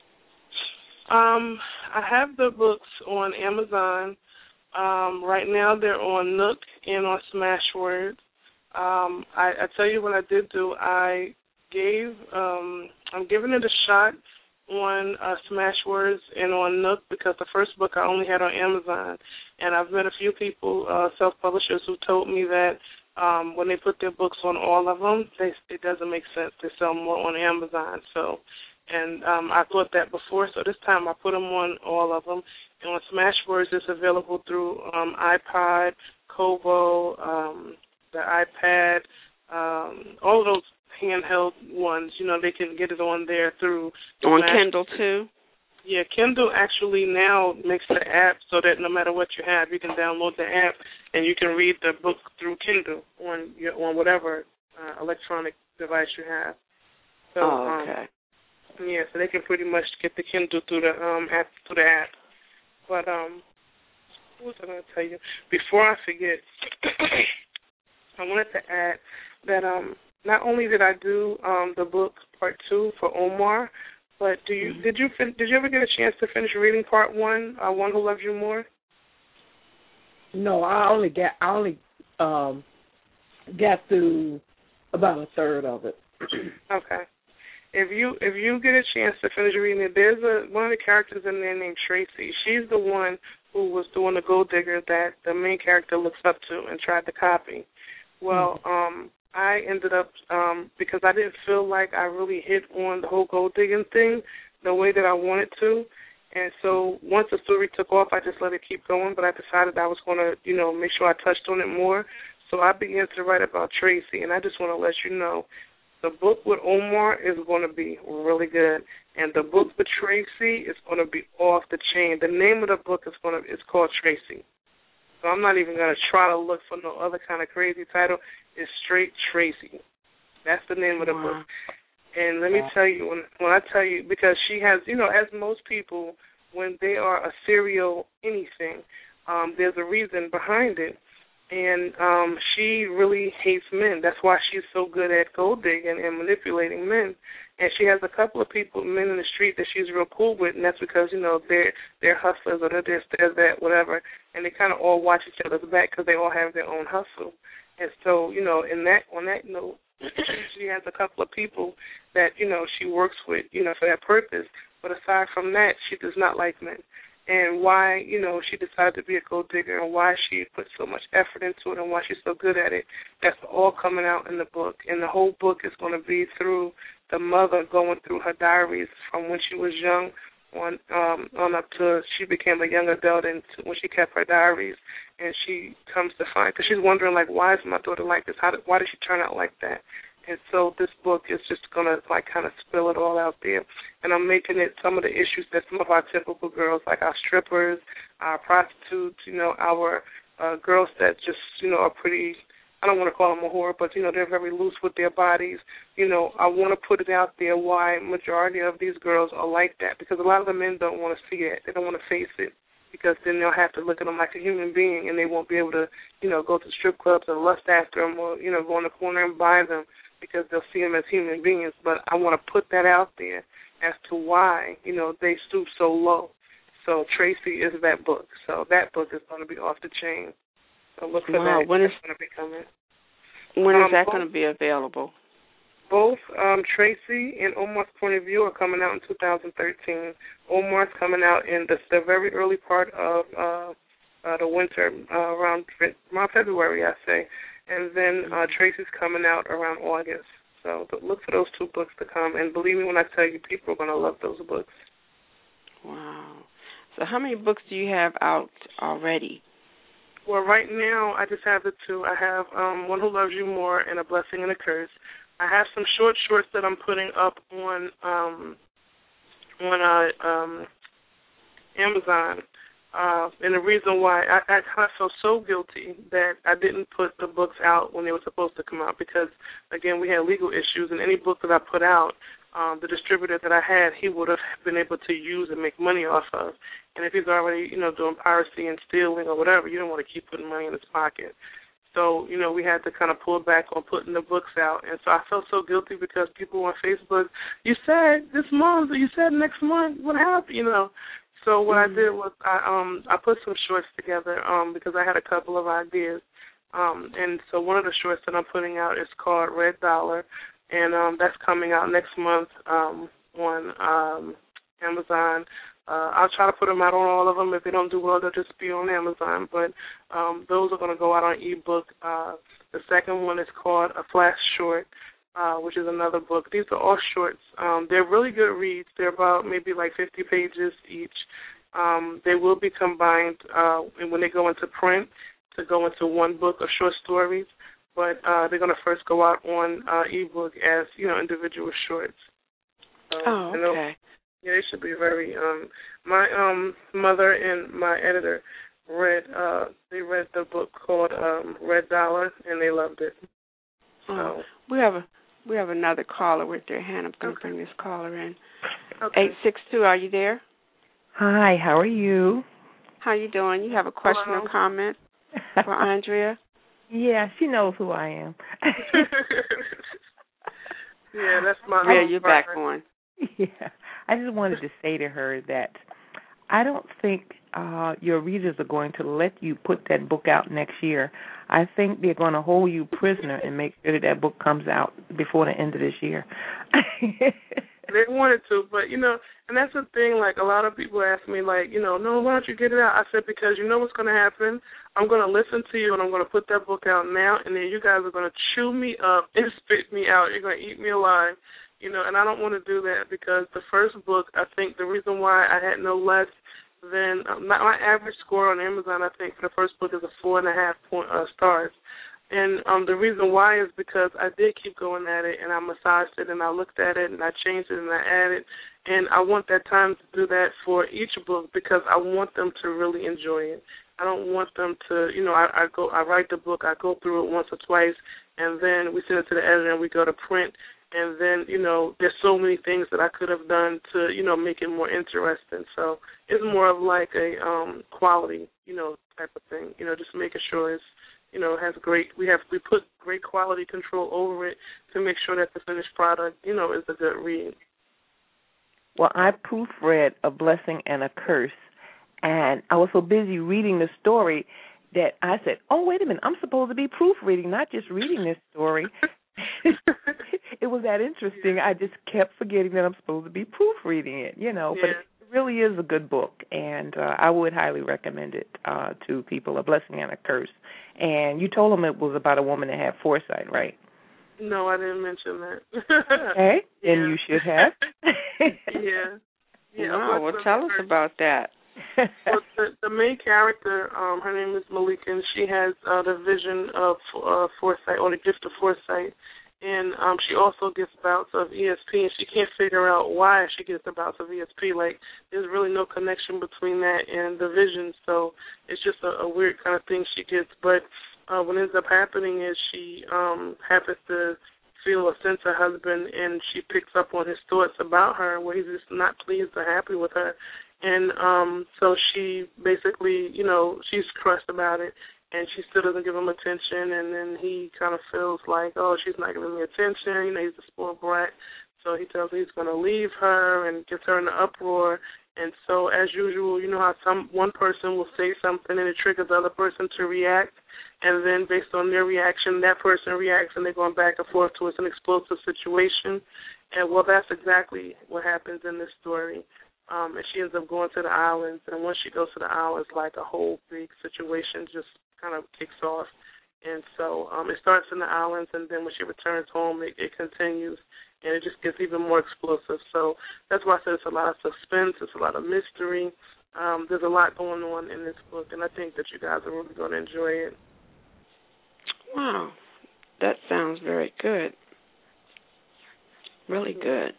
I have the books on Amazon. Right now they're on Nook and on Smashwords. I tell you what I did do. I'm giving it a shot on Smashwords and on Nook, because the first book I only had on Amazon. And I've met a few people, self-publishers, who told me that when they put their books on all of them, it doesn't make sense to sell more on Amazon. So, and I thought that before, so this time I put them on all of them. And on Smashwords, it's available through iPod, Kobo, the iPad, all of those handheld ones. They can get it on there through on Kindle too. Yeah, Kindle actually now makes the app so that no matter what you have, you can download the app and you can read the book through Kindle on whatever electronic device you have. So, okay. Yeah, so they can pretty much get the Kindle through the app. But what was I going to tell you? Before I forget, I wanted to add that not only did I do the book part 2 for Omar, but did you ever get a chance to finish reading part 1, One Who Loves You More? No, I only got through about a third of it. Okay. If you get a chance to finish reading it, there's one of the characters in there named Tracy. She's the one who was doing the gold digger that the main character looks up to and tried to copy. Well, I ended up, because I didn't feel like I really hit on the whole gold digging thing the way that I wanted to. And so once the story took off, I just let it keep going, but I decided I was going to, make sure I touched on it more. So I began to write about Tracy, and I just want to let you know, the book with Omar is going to be really good, and the book with Tracy is going to be off the chain. The name of the book is called Tracy. So I'm not even going to try to look for no other kind of crazy title. It's straight Tracy. That's the name of the book. And let me tell you, when I tell you, because she has, as most people, when they are a serial anything, there's a reason behind it. And she really hates men. That's why she's so good at gold digging and manipulating men. And she has a couple of men in the street that she's real cool with, and that's because, they're hustlers or they're this, they're that, whatever. And they kind of all watch each other's back because they all have their own hustle. And so, on that note, she has a couple of people that, she works with, for that purpose. But aside from that, she does not like men. And why, she decided to be a gold digger and why she put so much effort into it and why she's so good at it, that's all coming out in the book. And the whole book is going to be through the mother going through her diaries from when she was young on up to she became a young adult and when she kept her diaries. And she comes to find, because she's wondering, like, why is my daughter like this? Why did she turn out like that? And so this book is just going to, kind of spill it all out there. And I'm making it some of the issues that some of our typical girls, like our strippers, our prostitutes, our girls that just, are pretty, I don't want to call them a whore, but, they're very loose with their bodies. I want to put it out there why majority of these girls are like that, because a lot of the men don't want to see it. They don't want to face it, because then they'll have to look at them like a human being, and they won't be able to, go to strip clubs and lust after them or, go in the corner and buy them, because they'll see them as human beings. But I want to put that out there as to why, they stoop so low. So Tracy is that book. So that book is going to be off the chain. So look for that. When is going to be coming? When is that going to be available? Both Tracy and Omar's Point of View are coming out in 2013. Omar's coming out in the very early part of the winter, around February, I say. And then Tracy's coming out around August. So look for those two books to come. And believe me when I tell you, people are going to love those books. Wow. So how many books do you have out already? Well, right now I just have the two. I have One Who Loves You More and A Blessing and a Curse. I have some shorts that I'm putting up on Amazon. And the reason why I feel so guilty that I didn't put the books out when they were supposed to come out because, again, we had legal issues, and any book that I put out, the distributor that I had, he would have been able to use and make money off of. And if he's already, doing piracy and stealing or whatever, you don't want to keep putting money in his pocket. So, we had to kind of pull back on putting the books out. And so I felt so guilty because people on Facebook, you said this month or you said next month, what happened, So what I did was I put some shorts together because I had a couple of ideas. And so one of the shorts that I'm putting out is called Red Dollar, and that's coming out next month on Amazon. I'll try to put them out on all of them. If they don't do well, they'll just be on Amazon. But those are going to go out on ebook. The second one is called A Flash Short, which is another book. These are all shorts. They're really good reads. They're about maybe like 50 pages each. They will be combined when they go into print to go into one book of short stories. But they're going to first go out on ebook as, individual shorts. Okay. Yeah, they should be very. My mother and my editor read. They read the book called Red Dollar, and they loved it. So we have another caller with their hand. I'm going to bring this caller in. Okay. 862. Are you there? Hi. How are you? How you doing? You have a question or comment for Andrea? Yeah, she knows who I am. Yeah, that's my. Yeah, you're back on. Yeah, I just wanted to say to her that I don't think your readers are going to let you put that book out next year. I think they're going to hold you prisoner and make sure that book comes out before the end of this year. They wanted to, but, and that's the thing, like, a lot of people ask me, like, no, why don't you get it out? I said, because you know what's going to happen? I'm going to listen to you, and I'm going to put that book out now, and then you guys are going to chew me up and spit me out. You're going to eat me alive, and I don't want to do that because the first book, I think the reason why I had no less than, my average score on Amazon, I think, for the first book is a 4.5 stars. And the reason why is because I did keep going at it, and I massaged it, and I looked at it, and I changed it, and I added. And I want that time to do that for each book because I want them to really enjoy it. I don't want them to, I write the book, I go through it once or twice, and then we send it to the editor, and we go to print. And then, there's so many things that I could have done to, make it more interesting. So it's more of like a quality, type of thing, just making sure it's, has we put great quality control over it to make sure that the finished product, is a good read. Well, I proofread A Blessing and a Curse, and I was so busy reading the story that I said, oh, wait a minute, I'm supposed to be proofreading, not just reading this story. It was that interesting. I just kept forgetting that I'm supposed to be proofreading it, but it really is a good book, and I would highly recommend it to people, A Blessing and a Curse. And you told them it was about a woman that had foresight, right? No, I didn't mention that. Okay, then you should have. Yeah. Wow, well, tell us about that. Well, the main character, her name is Malika, and she has the vision of foresight, or the gift of foresight. And she also gets bouts of ESP, and she can't figure out why she gets the bouts of ESP. Like, there's really no connection between that and the vision, so it's just a weird kind of thing she gets. But what ends up happening is she happens to feel a sense of husband, and she picks up on his thoughts about her, where he's just not pleased or happy with her. And so she basically, she's crushed about it. And she still doesn't give him attention, and then he kind of feels like, oh, she's not giving me attention. He's a spoiled brat. So he tells her he's going to leave her and gets her in an uproar. And so, as usual, you know how one person will say something and it triggers the other person to react, and then based on their reaction, that person reacts, and they're going back and forth towards an explosive situation. And, well, that's exactly what happens in this story. And she ends up going to the islands, and once she goes to the islands, like a whole big situation just kind of kicks off. And so it starts in the islands, and then when she returns home, it continues, and it just gets even more explosive. So that's why I said it's a lot of suspense, it's a lot of mystery. There's a lot going on in this book, and I think that you guys are really going to enjoy it. Wow, that sounds very good. Really good.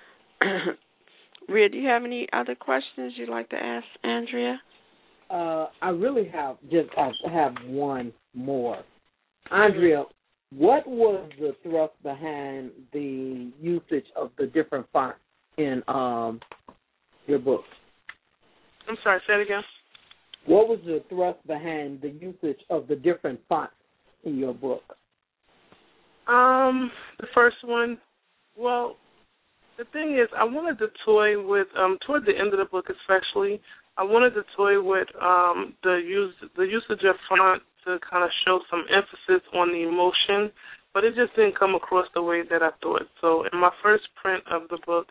Rhea, do you have any other questions you'd like to ask Andrea? I really have one more. Andrea, what was the thrust behind the usage of the different fonts in your book? I'm sorry, say it again. What was the thrust behind the usage of the different fonts in your book? The first one, well, the thing is, I wanted to toy with, toward the end of the book especially, I wanted to toy with the usage of font to kind of show some emphasis on the emotion, but it just didn't come across the way that I thought. So in my first print of the book,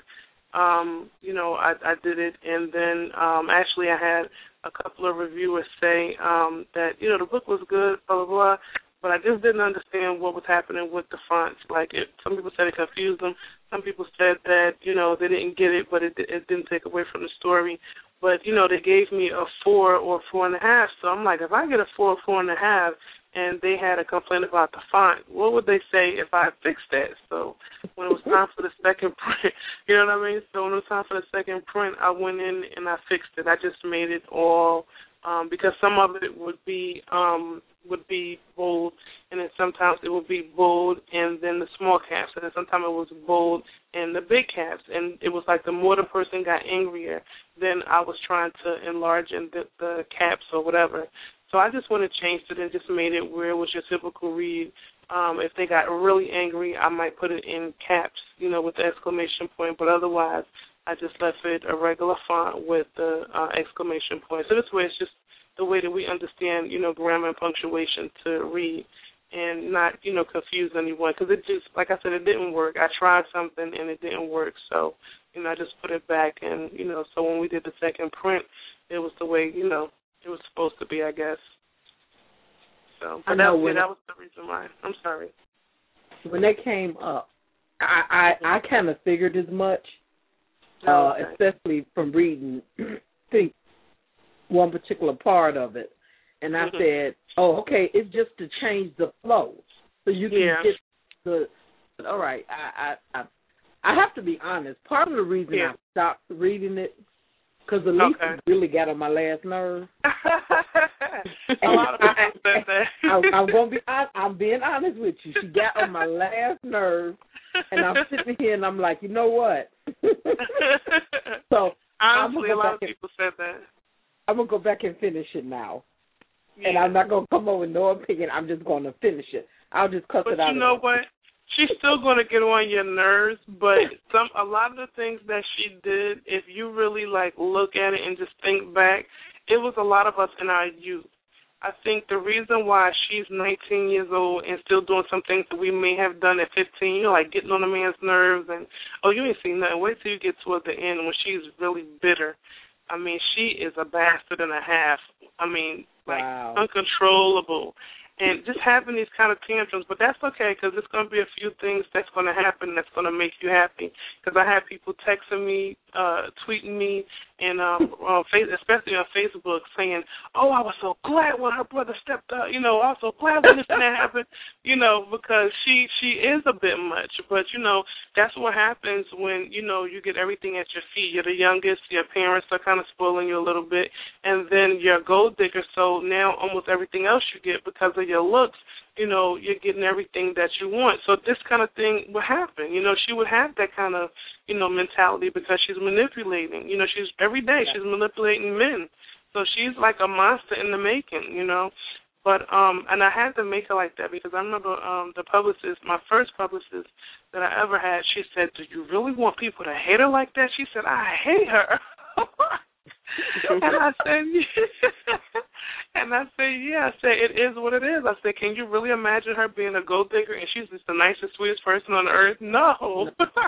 I did it, and then actually I had a couple of reviewers say that, the book was good, blah, blah, blah, but I just didn't understand what was happening with the fonts. Like, some people said it confused them. Some people said that, they didn't get it, but it didn't take away from the story. But, they gave me a 4 or 4.5, so I'm like, if I get a 4 or 4.5 and they had a complaint about the font, what would they say if I fixed that? So when it was time for the second print. You know what I mean? So when it was time for the second print, I went in and I fixed it. I just made it all because some of it would be bold, and then sometimes it would be bold and then the small caps, and then sometimes it was bold and the big caps. And it was like the more the person got angrier, then I was trying to enlarge in the caps or whatever. So I just went and changed it and just made it where it was your typical read. If they got really angry, I might put it in caps, with the exclamation point. But otherwise, I just left it a regular font with the exclamation point. So this way, it's just the way that we understand, grammar and punctuation to read and not, confuse anyone. Because it just, like I said, it didn't work. I tried something and it didn't work. So, I just put it back. And, so when we did the second print, it was the way, it was supposed to be, I guess. So, but that was the reason why. I'm sorry. When they came up, I kind of figured as much, especially from reading one particular part of it. And I said, oh, okay, it's just to change the flow. So you can get the, all right, I have to be honest. Part of the reason I stopped reading it, because Elisa really got on my last nerve. A lot of people said that. I'm being honest with you. She got on my last nerve, and I'm sitting here and I'm like, you know what? So honestly, a lot of people said that. I'm gonna go back and finish it now, and I'm not gonna come up with no opinion. I'm just gonna finish it. I'll just cuss it out. But you know what? She's still going to get on your nerves, but a lot of the things that she did, if you really look at it and just think back, it was a lot of us in our youth. I think the reason why she's 19 years old and still doing some things that we may have done at 15, like getting on a man's nerves and, oh, you ain't seen nothing. Wait till you get towards the end when she's really bitter. I mean, she is a bastard and a half. I mean, uncontrollable. And just having these kind of tantrums, but that's okay because there's going to be a few things that's going to happen that's going to make you happy. Because I have people texting me, tweeting me, and especially on Facebook saying, oh, I was so glad when her brother stepped up. I was so glad when this and that happened, because she is a bit much. But, that's what happens when, you get everything at your feet. You're the youngest. Your parents are kind of spoiling you a little bit. And then you're a gold digger, so now almost everything else you get because of your looks, you're getting everything that you want. So this kind of thing would happen. She would have that kind of, mentality because she's manipulating. She's every day she's manipulating men. So she's like a monster in the making, But and I had to make her like that because I remember the publicist, my first publicist that I ever had, she said, do you really want people to hate her like that? She said, I hate her. And I said, yeah. I said, it is what it is. I said, can you really imagine her being a gold digger and she's just the nicest, sweetest person on earth? No.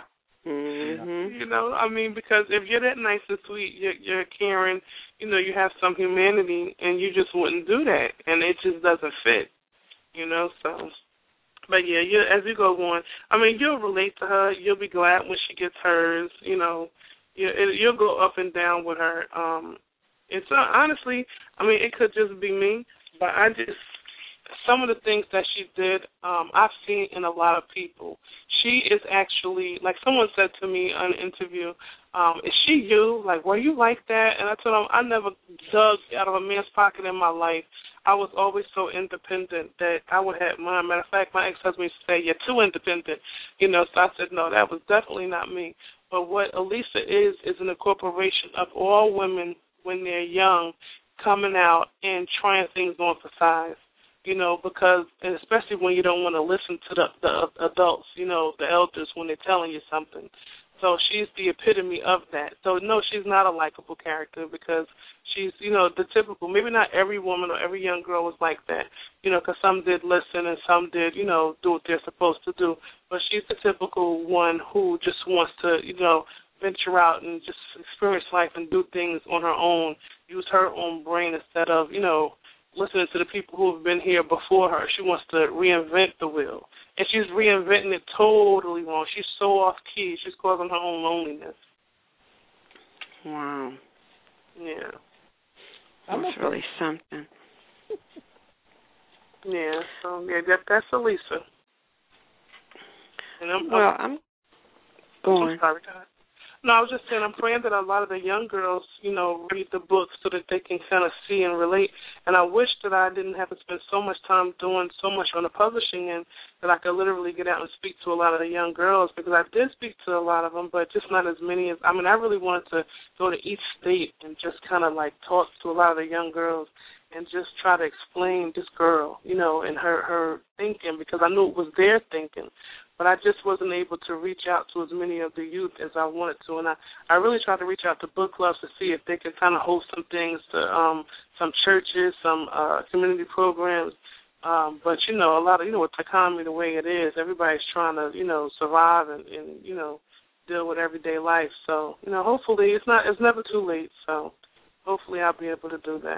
I mean, because if you're that nice and sweet, you're caring, you have some humanity, and you just wouldn't do that, and it just doesn't fit, so. But, yeah, as you go on, I mean, you'll relate to her. You'll be glad when she gets hers, you'll go up and down with her. And so, honestly, I mean, it could just be me, but some of the things that she did, I've seen in a lot of people. She is actually, like someone said to me on an interview, is she you? Like, were you like that? And I told them I never dug out of a man's pocket in my life. I was always so independent that I would have mine. Matter of fact, my ex-husband used to say, you're too independent. So I said, no, that was definitely not me. But what Elisa is an incorporation of all women when they're young coming out and trying things on for size. Because especially when you don't want to listen to the adults, the elders when they're telling you something. So she's the epitome of that. So, no, she's not a likable character because she's, the typical, maybe not every woman or every young girl was like that, because some did listen and some did, do what they're supposed to do. But she's the typical one who just wants to, venture out and just experience life and do things on her own, use her own brain instead of, listening to the people who have been here before her. She wants to reinvent the wheel. And she's reinventing it totally wrong. She's so off-key. She's causing her own loneliness. Wow. Yeah. That's really something. Yeah, so, yeah, that's Elisa. And Go on. I'm sorry, God. No, I was just saying I'm praying that a lot of the young girls, read the book so that they can kind of see and relate. And I wish that I didn't have to spend so much time doing so much on the publishing end that I could literally get out and speak to a lot of the young girls, because I did speak to a lot of them, but just not as many as, I really wanted to go to each state and just kind of like talk to a lot of the young girls and just try to explain this girl, and her thinking, because I knew it was their thinking. But I just wasn't able to reach out to as many of the youth as I wanted to. And I really tried to reach out to book clubs to see if they could kind of host some things to some churches, some community programs. But, a lot of, with the economy the way it is, everybody's trying to, survive and deal with everyday life. So, hopefully it's never too late. So hopefully I'll be able to do that.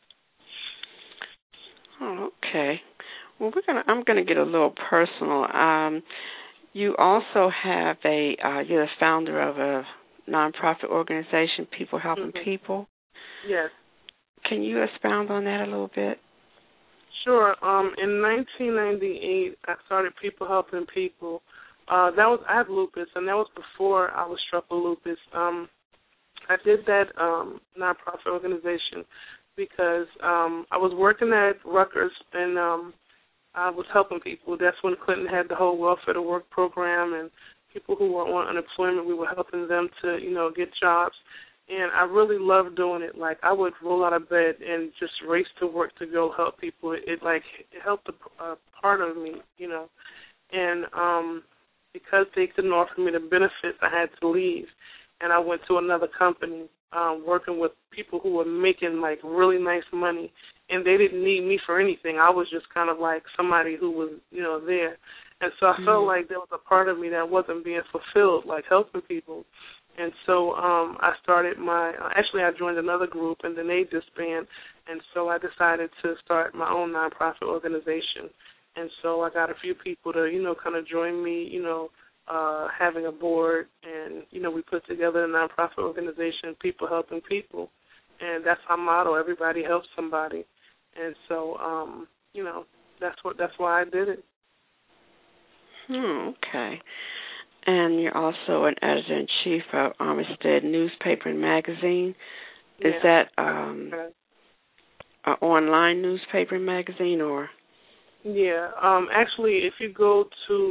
Oh, okay. Well, I'm gonna get a little personal. You also have you're the founder of a nonprofit organization, People Helping People. Yes. Can you expound on that a little bit? Sure. In 1998, I started People Helping People. I had lupus, and that was before I was struck with lupus. I did that nonprofit organization because I was working at Rutgers, and I was helping people. That's when Clinton had the whole Welfare to Work program, and people who were on unemployment, we were helping them to, get jobs. And I really loved doing it. Like, I would roll out of bed and just race to work to go help people. It helped a part of me, And because they couldn't offer me the benefits, I had to leave. And I went to another company working with people who were making, really nice money. And they didn't need me for anything. I was just kind of like somebody who was, there. And so I felt like there was a part of me that wasn't being fulfilled, like helping people. And so I started I joined another group, and then they disbanded. And so I decided to start my own nonprofit organization. And so I got a few people to, kind of join me, having a board. And, we put together a nonprofit organization, People Helping People. And that's our motto, everybody helps somebody. And so, that's why I did it. Okay. And you're also an editor-in-chief of Armistead Newspaper and Magazine. Is that an online newspaper and magazine, or? Yeah. Actually, if you go to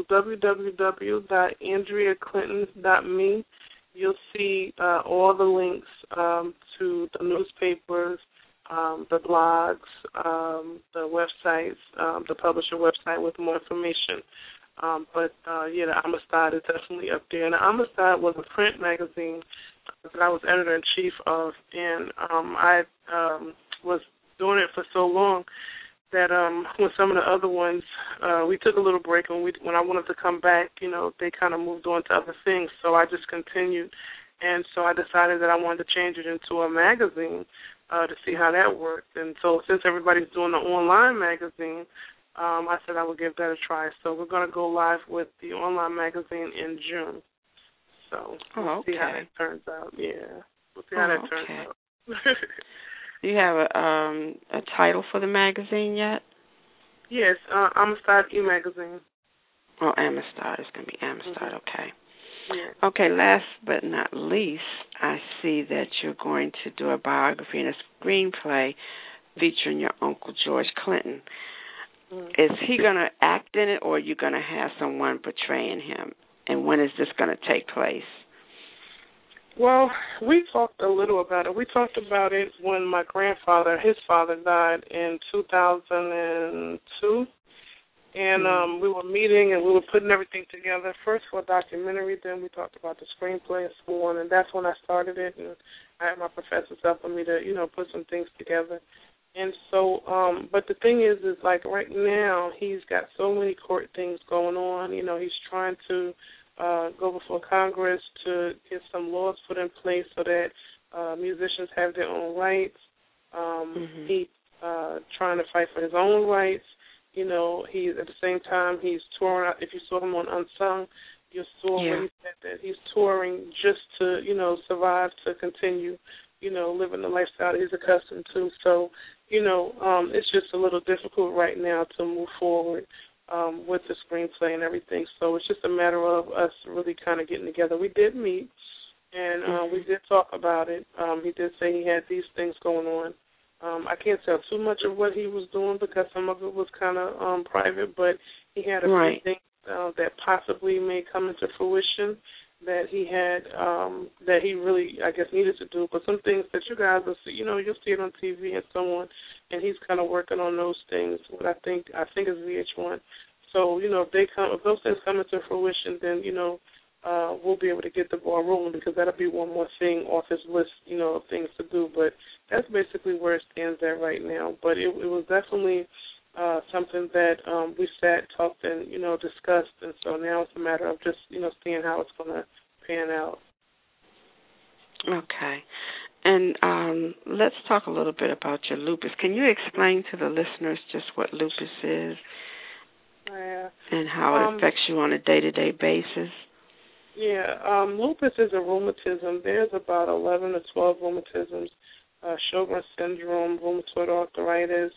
www.andreaclinton.me, you'll see all the links to the newspapers, the blogs, the websites, the publisher website with more information. The Amistad is definitely up there. And the Amistad was a print magazine that I was editor-in-chief of, and I was doing it for so long that when some of the other ones, we took a little break, and when I wanted to come back, they kind of moved on to other things, so I just continued. And so I decided that I wanted to change it into a magazine to see how that worked. And so since everybody's doing the online magazine, I said I would give that a try. So we're going to go live with the online magazine in June. So we'll see how that turns out. Yeah, we'll see how that turns out. Do you have a title for the magazine yet? Yes, Amistad e-magazine. Oh, Amistad. It's going to be Amistad, okay. Yeah. Okay, last but not least, I see that you're going to do a biography and a screenplay featuring your Uncle George Clinton. Is he going to act in it, or are you going to have someone portraying him? And when is this going to take place? Well, we talked a little about it. We talked about it when my grandfather, his father, died in 2002. And we were meeting, and we were putting everything together, first for a documentary, then we talked about the screenplay and so on, and that's when I started it. And I had my professors helping me to, put some things together. And so, but the thing is like right now, he's got so many court things going on. He's trying to go before Congress to get some laws put in place so that musicians have their own rights. He's trying to fight for his own rights. He's at the same time he's touring. If you saw him on Unsung, you saw when he said that he's touring just to, survive, to continue, living the lifestyle that he's accustomed to. So, it's just a little difficult right now to move forward. with the screenplay and everything. So it's just a matter of us really kind of getting together. We did meet, and we did talk about it. He did say he had these things going on. I can't tell too much of what he was doing because some of it was kind of private, but he had a few things that possibly may come into fruition that he had, that he really, I guess, needed to do. But some things that you guys will see, you'll see it on TV and so on, and he's kind of working on those things. What I think is VH1. So if those things come into fruition, then we'll be able to get the ball rolling because that'll be one more thing off his list, of things to do. But that's basically where it stands at right now. But it was definitely something that we sat, talked, and discussed, and so now it's a matter of just seeing how it's going to pan out. Okay, and let's talk a little bit about your lupus. Can you explain to the listeners just what lupus is and how it affects you on a day-to-day basis? Yeah, lupus is a rheumatism. There's about 11 or 12 rheumatisms: Sjogren's syndrome, rheumatoid arthritis.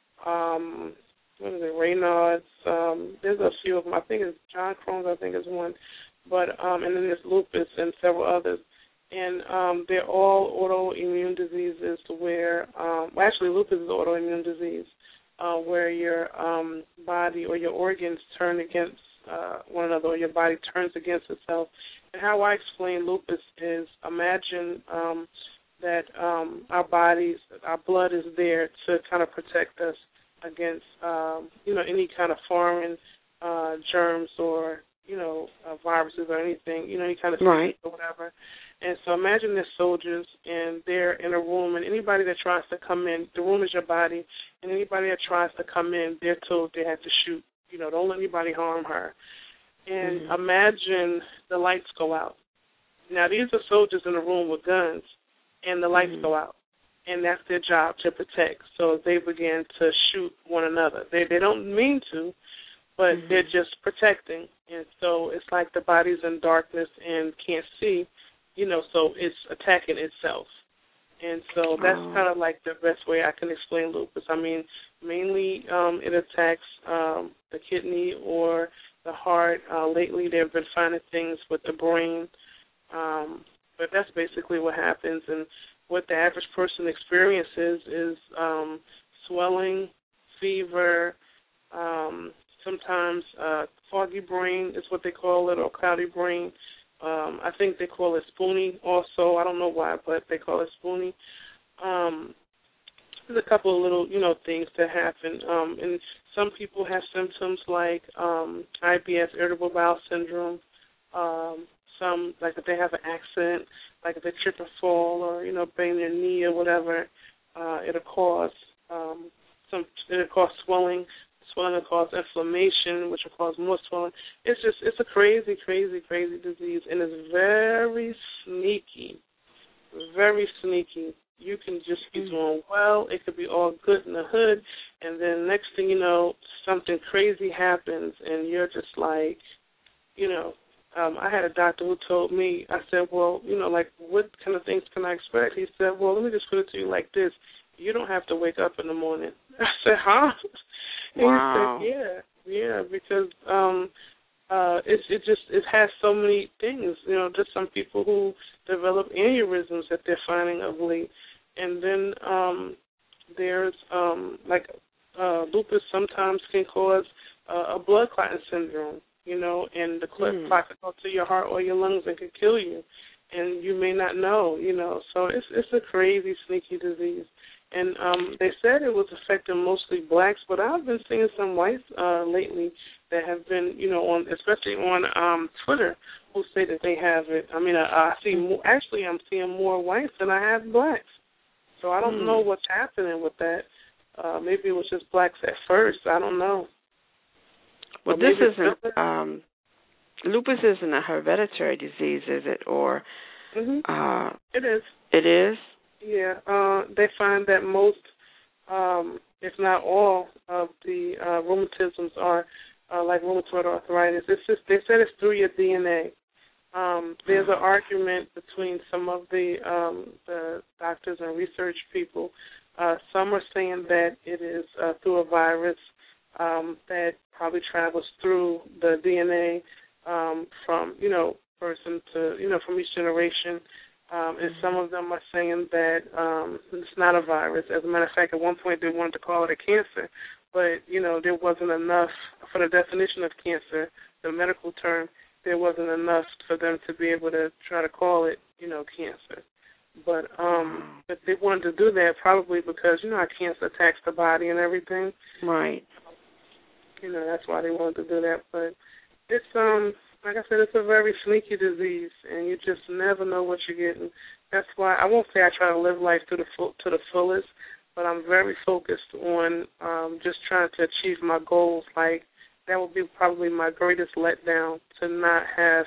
Raynaud's. There's a few of them. I think it's John Crohn's. I think is one, but and then there's lupus and several others, and they're all autoimmune diseases. Where actually lupus is an autoimmune disease, where your body or your organs turn against one another, or your body turns against itself. And how I explain lupus is imagine that our bodies, our blood is there to kind of protect us against, any kind of foreign germs or, viruses or anything, any kind of sickness or whatever. And so imagine there's soldiers and they're in a room, and anybody that tries to come in, the room is your body, and anybody that tries to come in, they're told they have to shoot. Don't let anybody harm her. And imagine the lights go out. Now, these are soldiers in a room with guns, and the lights go out. And that's their job, to protect. So they begin to shoot one another. They don't mean to, but they're just protecting. And so it's like the body's in darkness and can't see, so it's attacking itself. And so that's kind of like the best way I can explain lupus. I mean, mainly it attacks the kidney or the heart. Lately they've been finding things with the brain. But that's basically what happens. And what the average person experiences is swelling, fever, sometimes foggy brain is what they call it, or cloudy brain. I think they call it spoony also. I don't know why, but they call it spoony. There's a couple of little, things that happen. And some people have symptoms like IBS, irritable bowel syndrome. Some, like if they have an accident, like if they trip or fall or, bang their knee or whatever, it'll cause swelling. Swelling will cause inflammation, which will cause more swelling. It's a crazy, crazy, crazy disease, and it's very sneaky, very sneaky. You can just be doing well. It could be all good in the hood, and then next thing you know, something crazy happens, and you're just like, I had a doctor who told me, I said, well, like, what kind of things can I expect? He said, well, let me just put it to you like this. You don't have to wake up in the morning. I said, huh? Wow. He said, yeah, because it has so many things. Just some people who develop aneurysms that they're finding of late. And then there's lupus sometimes can cause a blood clotting syndrome, and the clot can go to your heart or your lungs and can kill you, and you may not know, So it's a crazy, sneaky disease. And they said it was affecting mostly blacks, but I've been seeing some whites lately that have been, especially on Twitter, who say that they have it. I mean, I see more, actually I'm seeing more whites than I have blacks. So I don't know what's happening with that. Maybe it was just blacks at first. I don't know. Well, this isn't, lupus isn't a hereditary disease, is it? Or it is. It is? Yeah, they find that most, if not all, of the rheumatisms are like rheumatoid arthritis. It's just, they said it's through your DNA. There's an argument between some of the doctors and research people. Some are saying that it is through a virus. that probably travels through the DNA from, person to, from each generation. And some of them are saying that it's not a virus. As a matter of fact, at one point they wanted to call it a cancer, but, there wasn't enough for the definition of cancer, the medical term. There wasn't enough for them to be able to try to call it, cancer. But they wanted to do that probably because, how cancer attacks the body and everything. Right. That's why they wanted to do that. But it's, like I said, it's a very sneaky disease, and you just never know what you're getting. That's why I won't say I try to live life to the fullest, but I'm very focused on just trying to achieve my goals. Like, that would be probably my greatest letdown to not have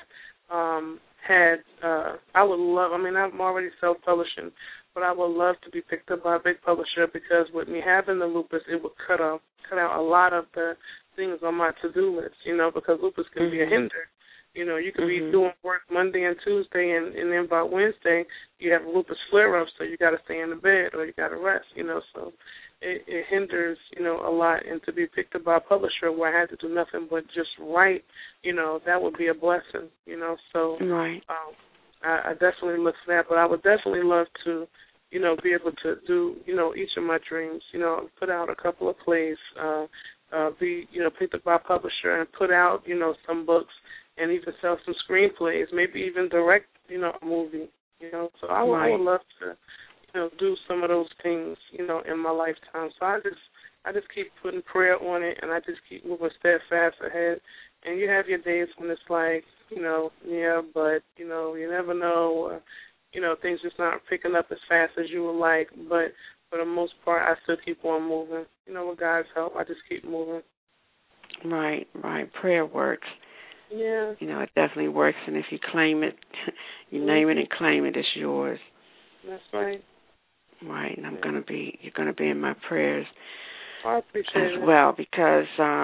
I would love, I'm already self-publishing, but I would love to be picked up by a big publisher because with me having the lupus, it would cut out a lot of the things on my to-do list, because lupus can be a hinder. You could be doing work Monday and Tuesday, and then by Wednesday you have a lupus flare-up, so you got to stay in the bed or you got to rest, so it hinders, a lot. And to be picked up by a publisher where I had to do nothing but just write, that would be a blessing, So right. I definitely look for that, but I would definitely love to, be able to do, each of my dreams, put out a couple of plays, be, picked up by a publisher and put out, some books and even sell some screenplays, maybe even direct, a movie, So I would love to, do some of those things, in my lifetime. So I just keep putting prayer on it, and I just keep moving steadfast ahead. And you have your days when it's like, yeah, but, you never know, things just not picking up as fast as you would like. But for the most part, I still keep on moving. With God's help, I just keep moving. Right. Prayer works. Yeah. It definitely works, and if you claim it, you name it and claim it, it's yours. That's right. Right, and you're gonna be in my prayers. I appreciate as well, because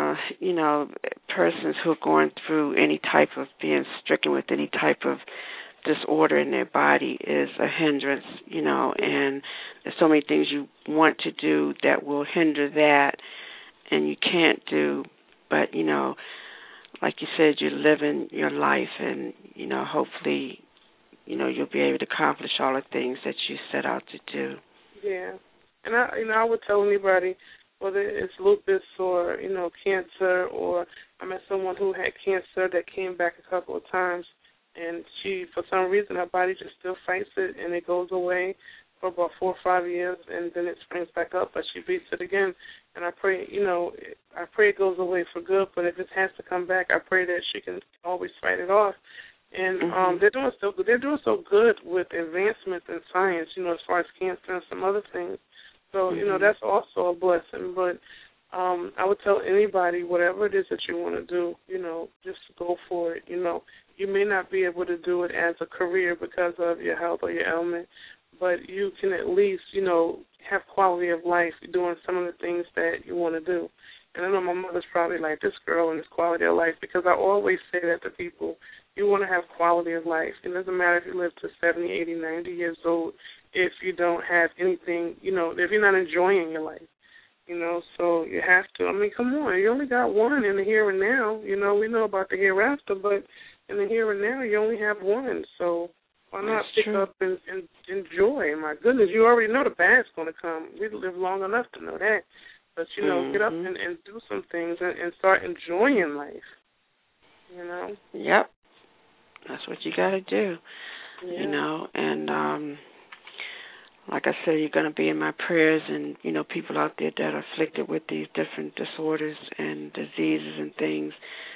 persons who are going through any type of being stricken with any type of disorder in their body is a hindrance, and there's so many things you want to do that will hinder that, and you can't do, but like you said, you're living your life, and hopefully you'll be able to accomplish all the things that you set out to do. Yeah. And I would tell anybody, whether it's lupus or, cancer, or I met someone who had cancer that came back a couple of times, and she, for some reason, her body just still fights it, and it goes away for about 4 or 5 years, and then it springs back up, but she beats it again. And I pray, I pray it goes away for good, but if it has to come back, I pray that she can always fight it off. And they're doing so good with advancements in science, as far as cancer and some other things. So, that's also a blessing. But I would tell anybody, whatever it is that you want to do, just go for it. You may not be able to do it as a career because of your health or your ailment, but you can at least, have quality of life doing some of the things that you want to do. And I know my mother's probably like, this girl and this quality of life, because I always say that to people. You want to have quality of life. It doesn't matter if you live to 70, 80, 90 years old if you don't have anything, if you're not enjoying your life, so you have to. Come on, you only got one in the here and now. We know about the hereafter, but in the here and now you only have one. So why not pick up and enjoy? My goodness, you already know the bad's going to come. We live long enough to know that. But, get up and do some things and start enjoying life, Yep. That's what you got to do, yeah. And like I said, you're going to be in my prayers, and, people out there that are afflicted with these different disorders and diseases and things,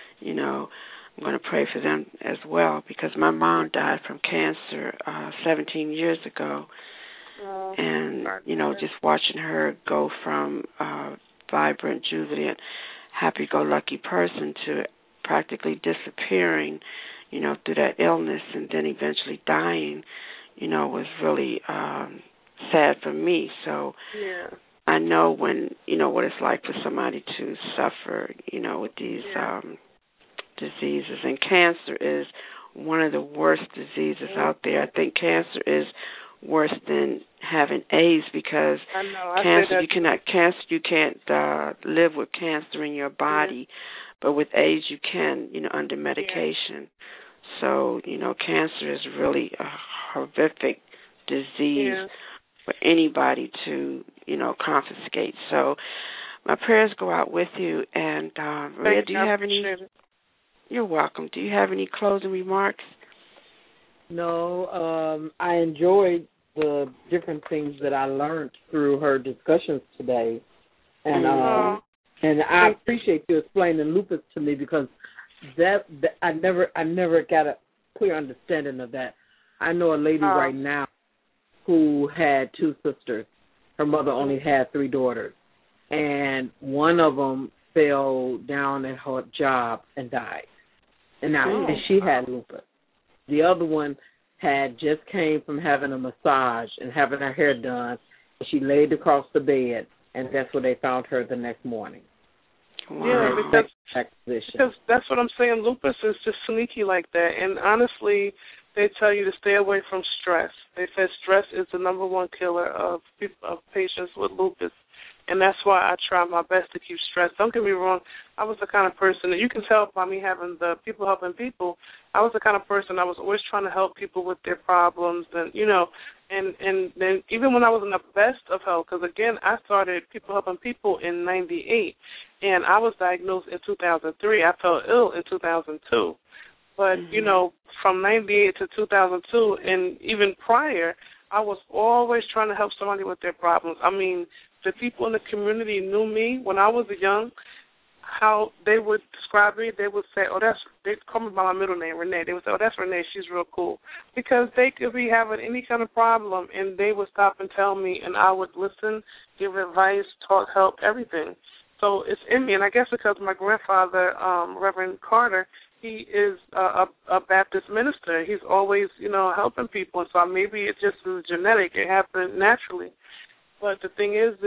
I'm going to pray for them as well, because my mom died from cancer 17 years ago. And, just watching her go from vibrant, jubilant, happy-go-lucky person to practically disappearing, through that illness and then eventually dying, was really sad for me. So I know what it's like for somebody to suffer, with these diseases. And cancer is one of the worst diseases out there. I think cancer is worse than having AIDS, because cancer you can't live with cancer in your body, but with AIDS you can, under medication. So, cancer is really a horrific disease for anybody to, confiscate. So my prayers go out with you. And Maria, do you have any? You're welcome. Do you have any closing remarks? No, I enjoyed the different things that I learned through her discussions today, and I appreciate you explaining lupus to me, because that I never got a clear understanding of that. I know a lady right now who had 2 sisters. Her mother only had 3 daughters, and one of them fell down at her job and died, and she had lupus. The other one had just came from having a massage and having her hair done. She laid across the bed, and that's where they found her the next morning. Wow. Yeah, because that's what I'm saying. Lupus is just sneaky like that. And honestly, they tell you to stay away from stress. They said stress is the #1 killer of patients with lupus. And that's why I try my best to keep stress. Don't get me wrong. I was the kind of person that you can tell by me having the people helping people. I was the kind of person I was always trying to help people with their problems, and and then even when I was in the best of health, because again I started people helping people in '98, and I was diagnosed in 2003. I fell ill in 2002, but from '98 to 2002, and even prior, I was always trying to help somebody with their problems. I mean, the people in the community knew me when I was young, how they would describe me. They would say, they call me by my middle name, Renee. They would say, that's Renee, she's real cool. Because they could be having any kind of problem, and they would stop and tell me, and I would listen, give advice, talk, help, everything. So it's in me, and I guess because my grandfather, Reverend Carter, he is a Baptist minister. He's always, helping people, and so maybe it just is genetic. It happened naturally. But the thing is,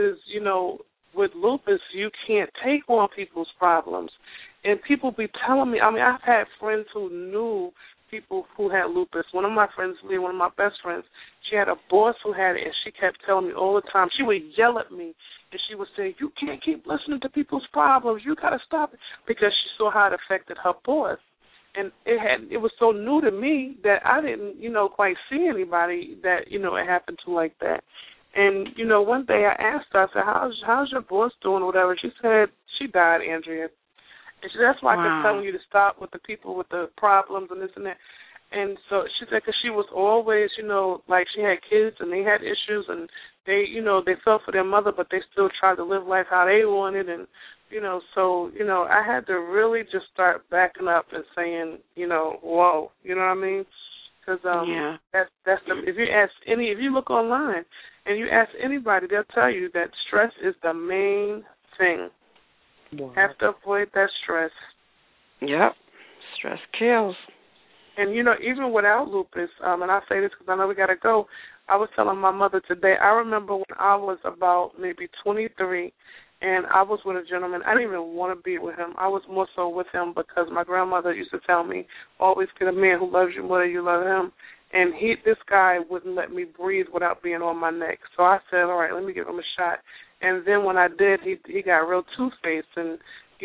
with lupus, you can't take on people's problems. And people be telling me, I've had friends who knew people who had lupus. One of my friends, Lee, one of my best friends, she had a boss who had it, and she kept telling me all the time. She would yell at me, and she would say, you can't keep listening to people's problems. You got to stop it, because she saw how it affected her boss. And it was so new to me that I didn't, quite see anybody that, it happened to like that. And, one day I asked her, I said, how's your boss doing or whatever? She said, she died, Andrea. And that's why I kept telling you to stop with the people with the problems and this and that. And so she said, because she was always, like she had kids and they had issues, and they, they felt for their mother, but they still tried to live life how they wanted. And, so, I had to really just start backing up and saying, whoa, you know what I mean? Because that's if you look online and you ask anybody, they'll tell you that stress is the main thing. Wow. Have to avoid that stress. Yep, stress kills. And even without lupus, and I say this because I know we gotta go. I was telling my mother today. I remember when I was about maybe 23. And I was with a gentleman. I didn't even want to be with him. I was more so with him because my grandmother used to tell me, always get a man who loves you more than you love him. And this guy wouldn't let me breathe without being on my neck. So I said, all right, let me give him a shot. And then when I did, he got real two-faced and,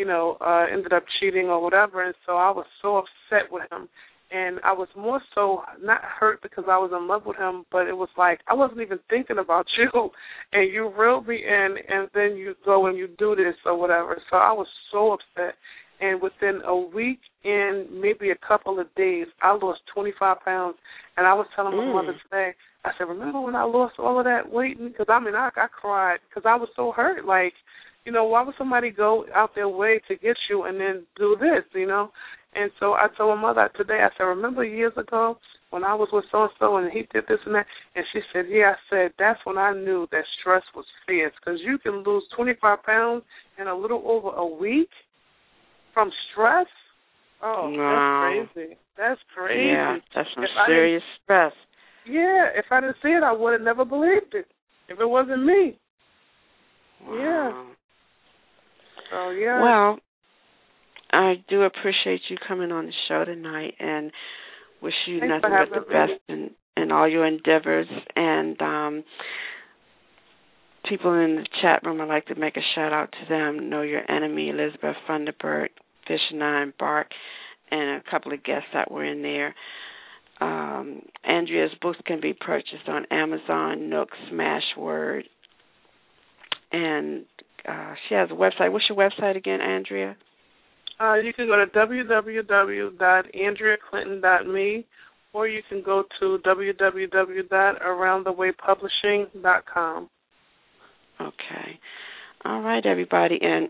ended up cheating or whatever. And so I was so upset with him. And I was more so not hurt because I was in love with him, but it was like I wasn't even thinking about you, and you reeled me in, and then you go and you do this or whatever. So I was so upset. And within a week and maybe a couple of days, I lost 25 pounds. And I was telling my mother today, I said, remember when I lost all of that weight? Because, I cried because I was so hurt. Like, why would somebody go out their way to get you and then do this, And so I told my mother today, I said, remember years ago when I was with so-and-so and he did this and that? And she said, yeah. I said, that's when I knew that stress was fierce, because you can lose 25 pounds in a little over a week from stress. Oh, wow. That's crazy. That's crazy. Yeah, that's some serious stress. Yeah, if I didn't see it, I would have never believed it if it wasn't me. Wow. Yeah. So, yeah. Well, I do appreciate you coming on the show tonight, and wish you nothing but the best in in all your endeavors. And people in the chat room, I'd like to make a shout-out to them. Know Your Enemy, Elizabeth Funderburg, Fish 9, Bark, and a couple of guests that were in there. Andrea's books can be purchased on Amazon, Nook, Smashword, and she has a website. What's your website again, Andrea? You can go to www.andreaclinton.me, or you can go to www.aroundthewaypublishing.com. Okay. All right, everybody. And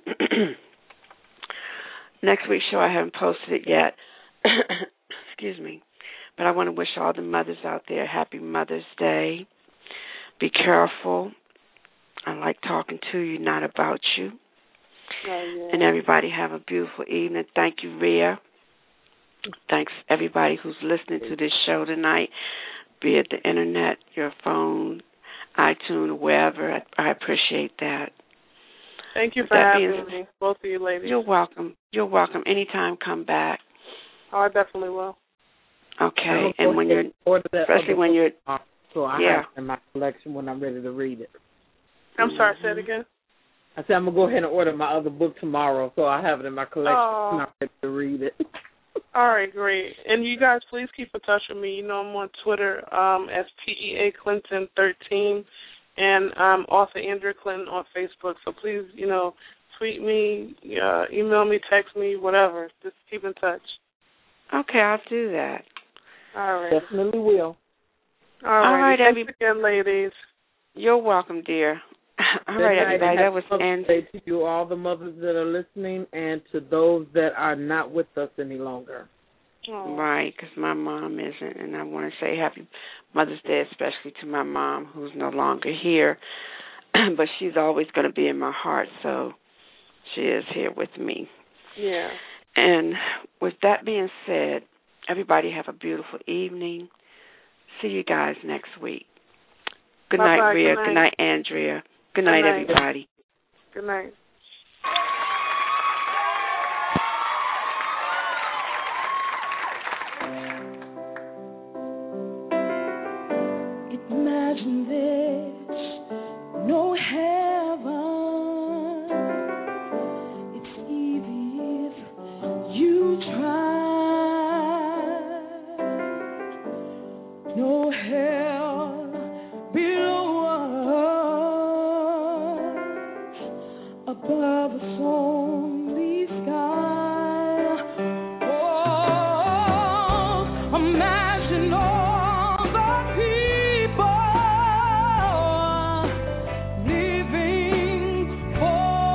next week's show, I haven't posted it yet. Excuse me. But I want to wish all the mothers out there happy Mother's Day. Be careful. I like talking to you, not about you. Yeah. And everybody have a beautiful evening. Thank you, Rhea. Thanks, everybody who's listening to this show tonight, be it the Internet, your phone, iTunes, wherever. I appreciate that. Thank you for having me, both of you ladies. You're welcome. You're welcome. Anytime, come back. Oh, I definitely will. Okay, and when you're, especially when you're, so I have it in my collection when I'm ready to read it. I'm sorry, say it again. I said I'm going to go ahead and order my other book tomorrow, so I have it in my collection when I'm ready to read it. All right, great. And you guys, please keep in touch with me. You know, I'm on Twitter as TEA Clinton 13, and I'm author Andrea Clinton on Facebook. So please, you know, tweet me, email me, text me, whatever. Just keep in touch. Okay, I'll do that. All right. Definitely will. All right, thanks again, ladies. You're welcome, dear. All right, everybody. That was Mother's to you, all the mothers that are listening, and to those that are not with us any longer. Right, because my mom isn't, and I want to say happy Mother's Day, especially to my mom, who's no longer here, but she's always going to be in my heart, so she is here with me. Yeah. And with that being said, everybody have a beautiful evening. See you guys next week. Good Bye-bye. night, Rhea. Good night, Andrea. Good night, everybody. Good night. Imagine this, no heaven. It's easy if you try. No hell below us, above us only sky. Oh, imagine all the people living for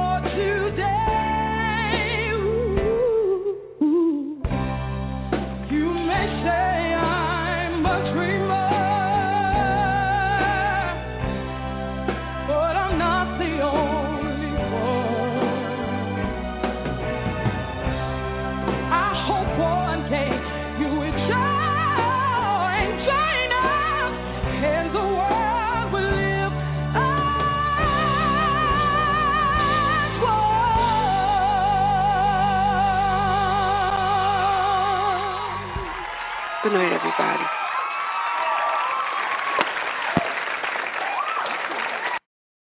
today. Ooh. You may say I'm a dreamer, but I'm not the only one. I hope one day you will join us, and the world will live as one. Good night, everybody.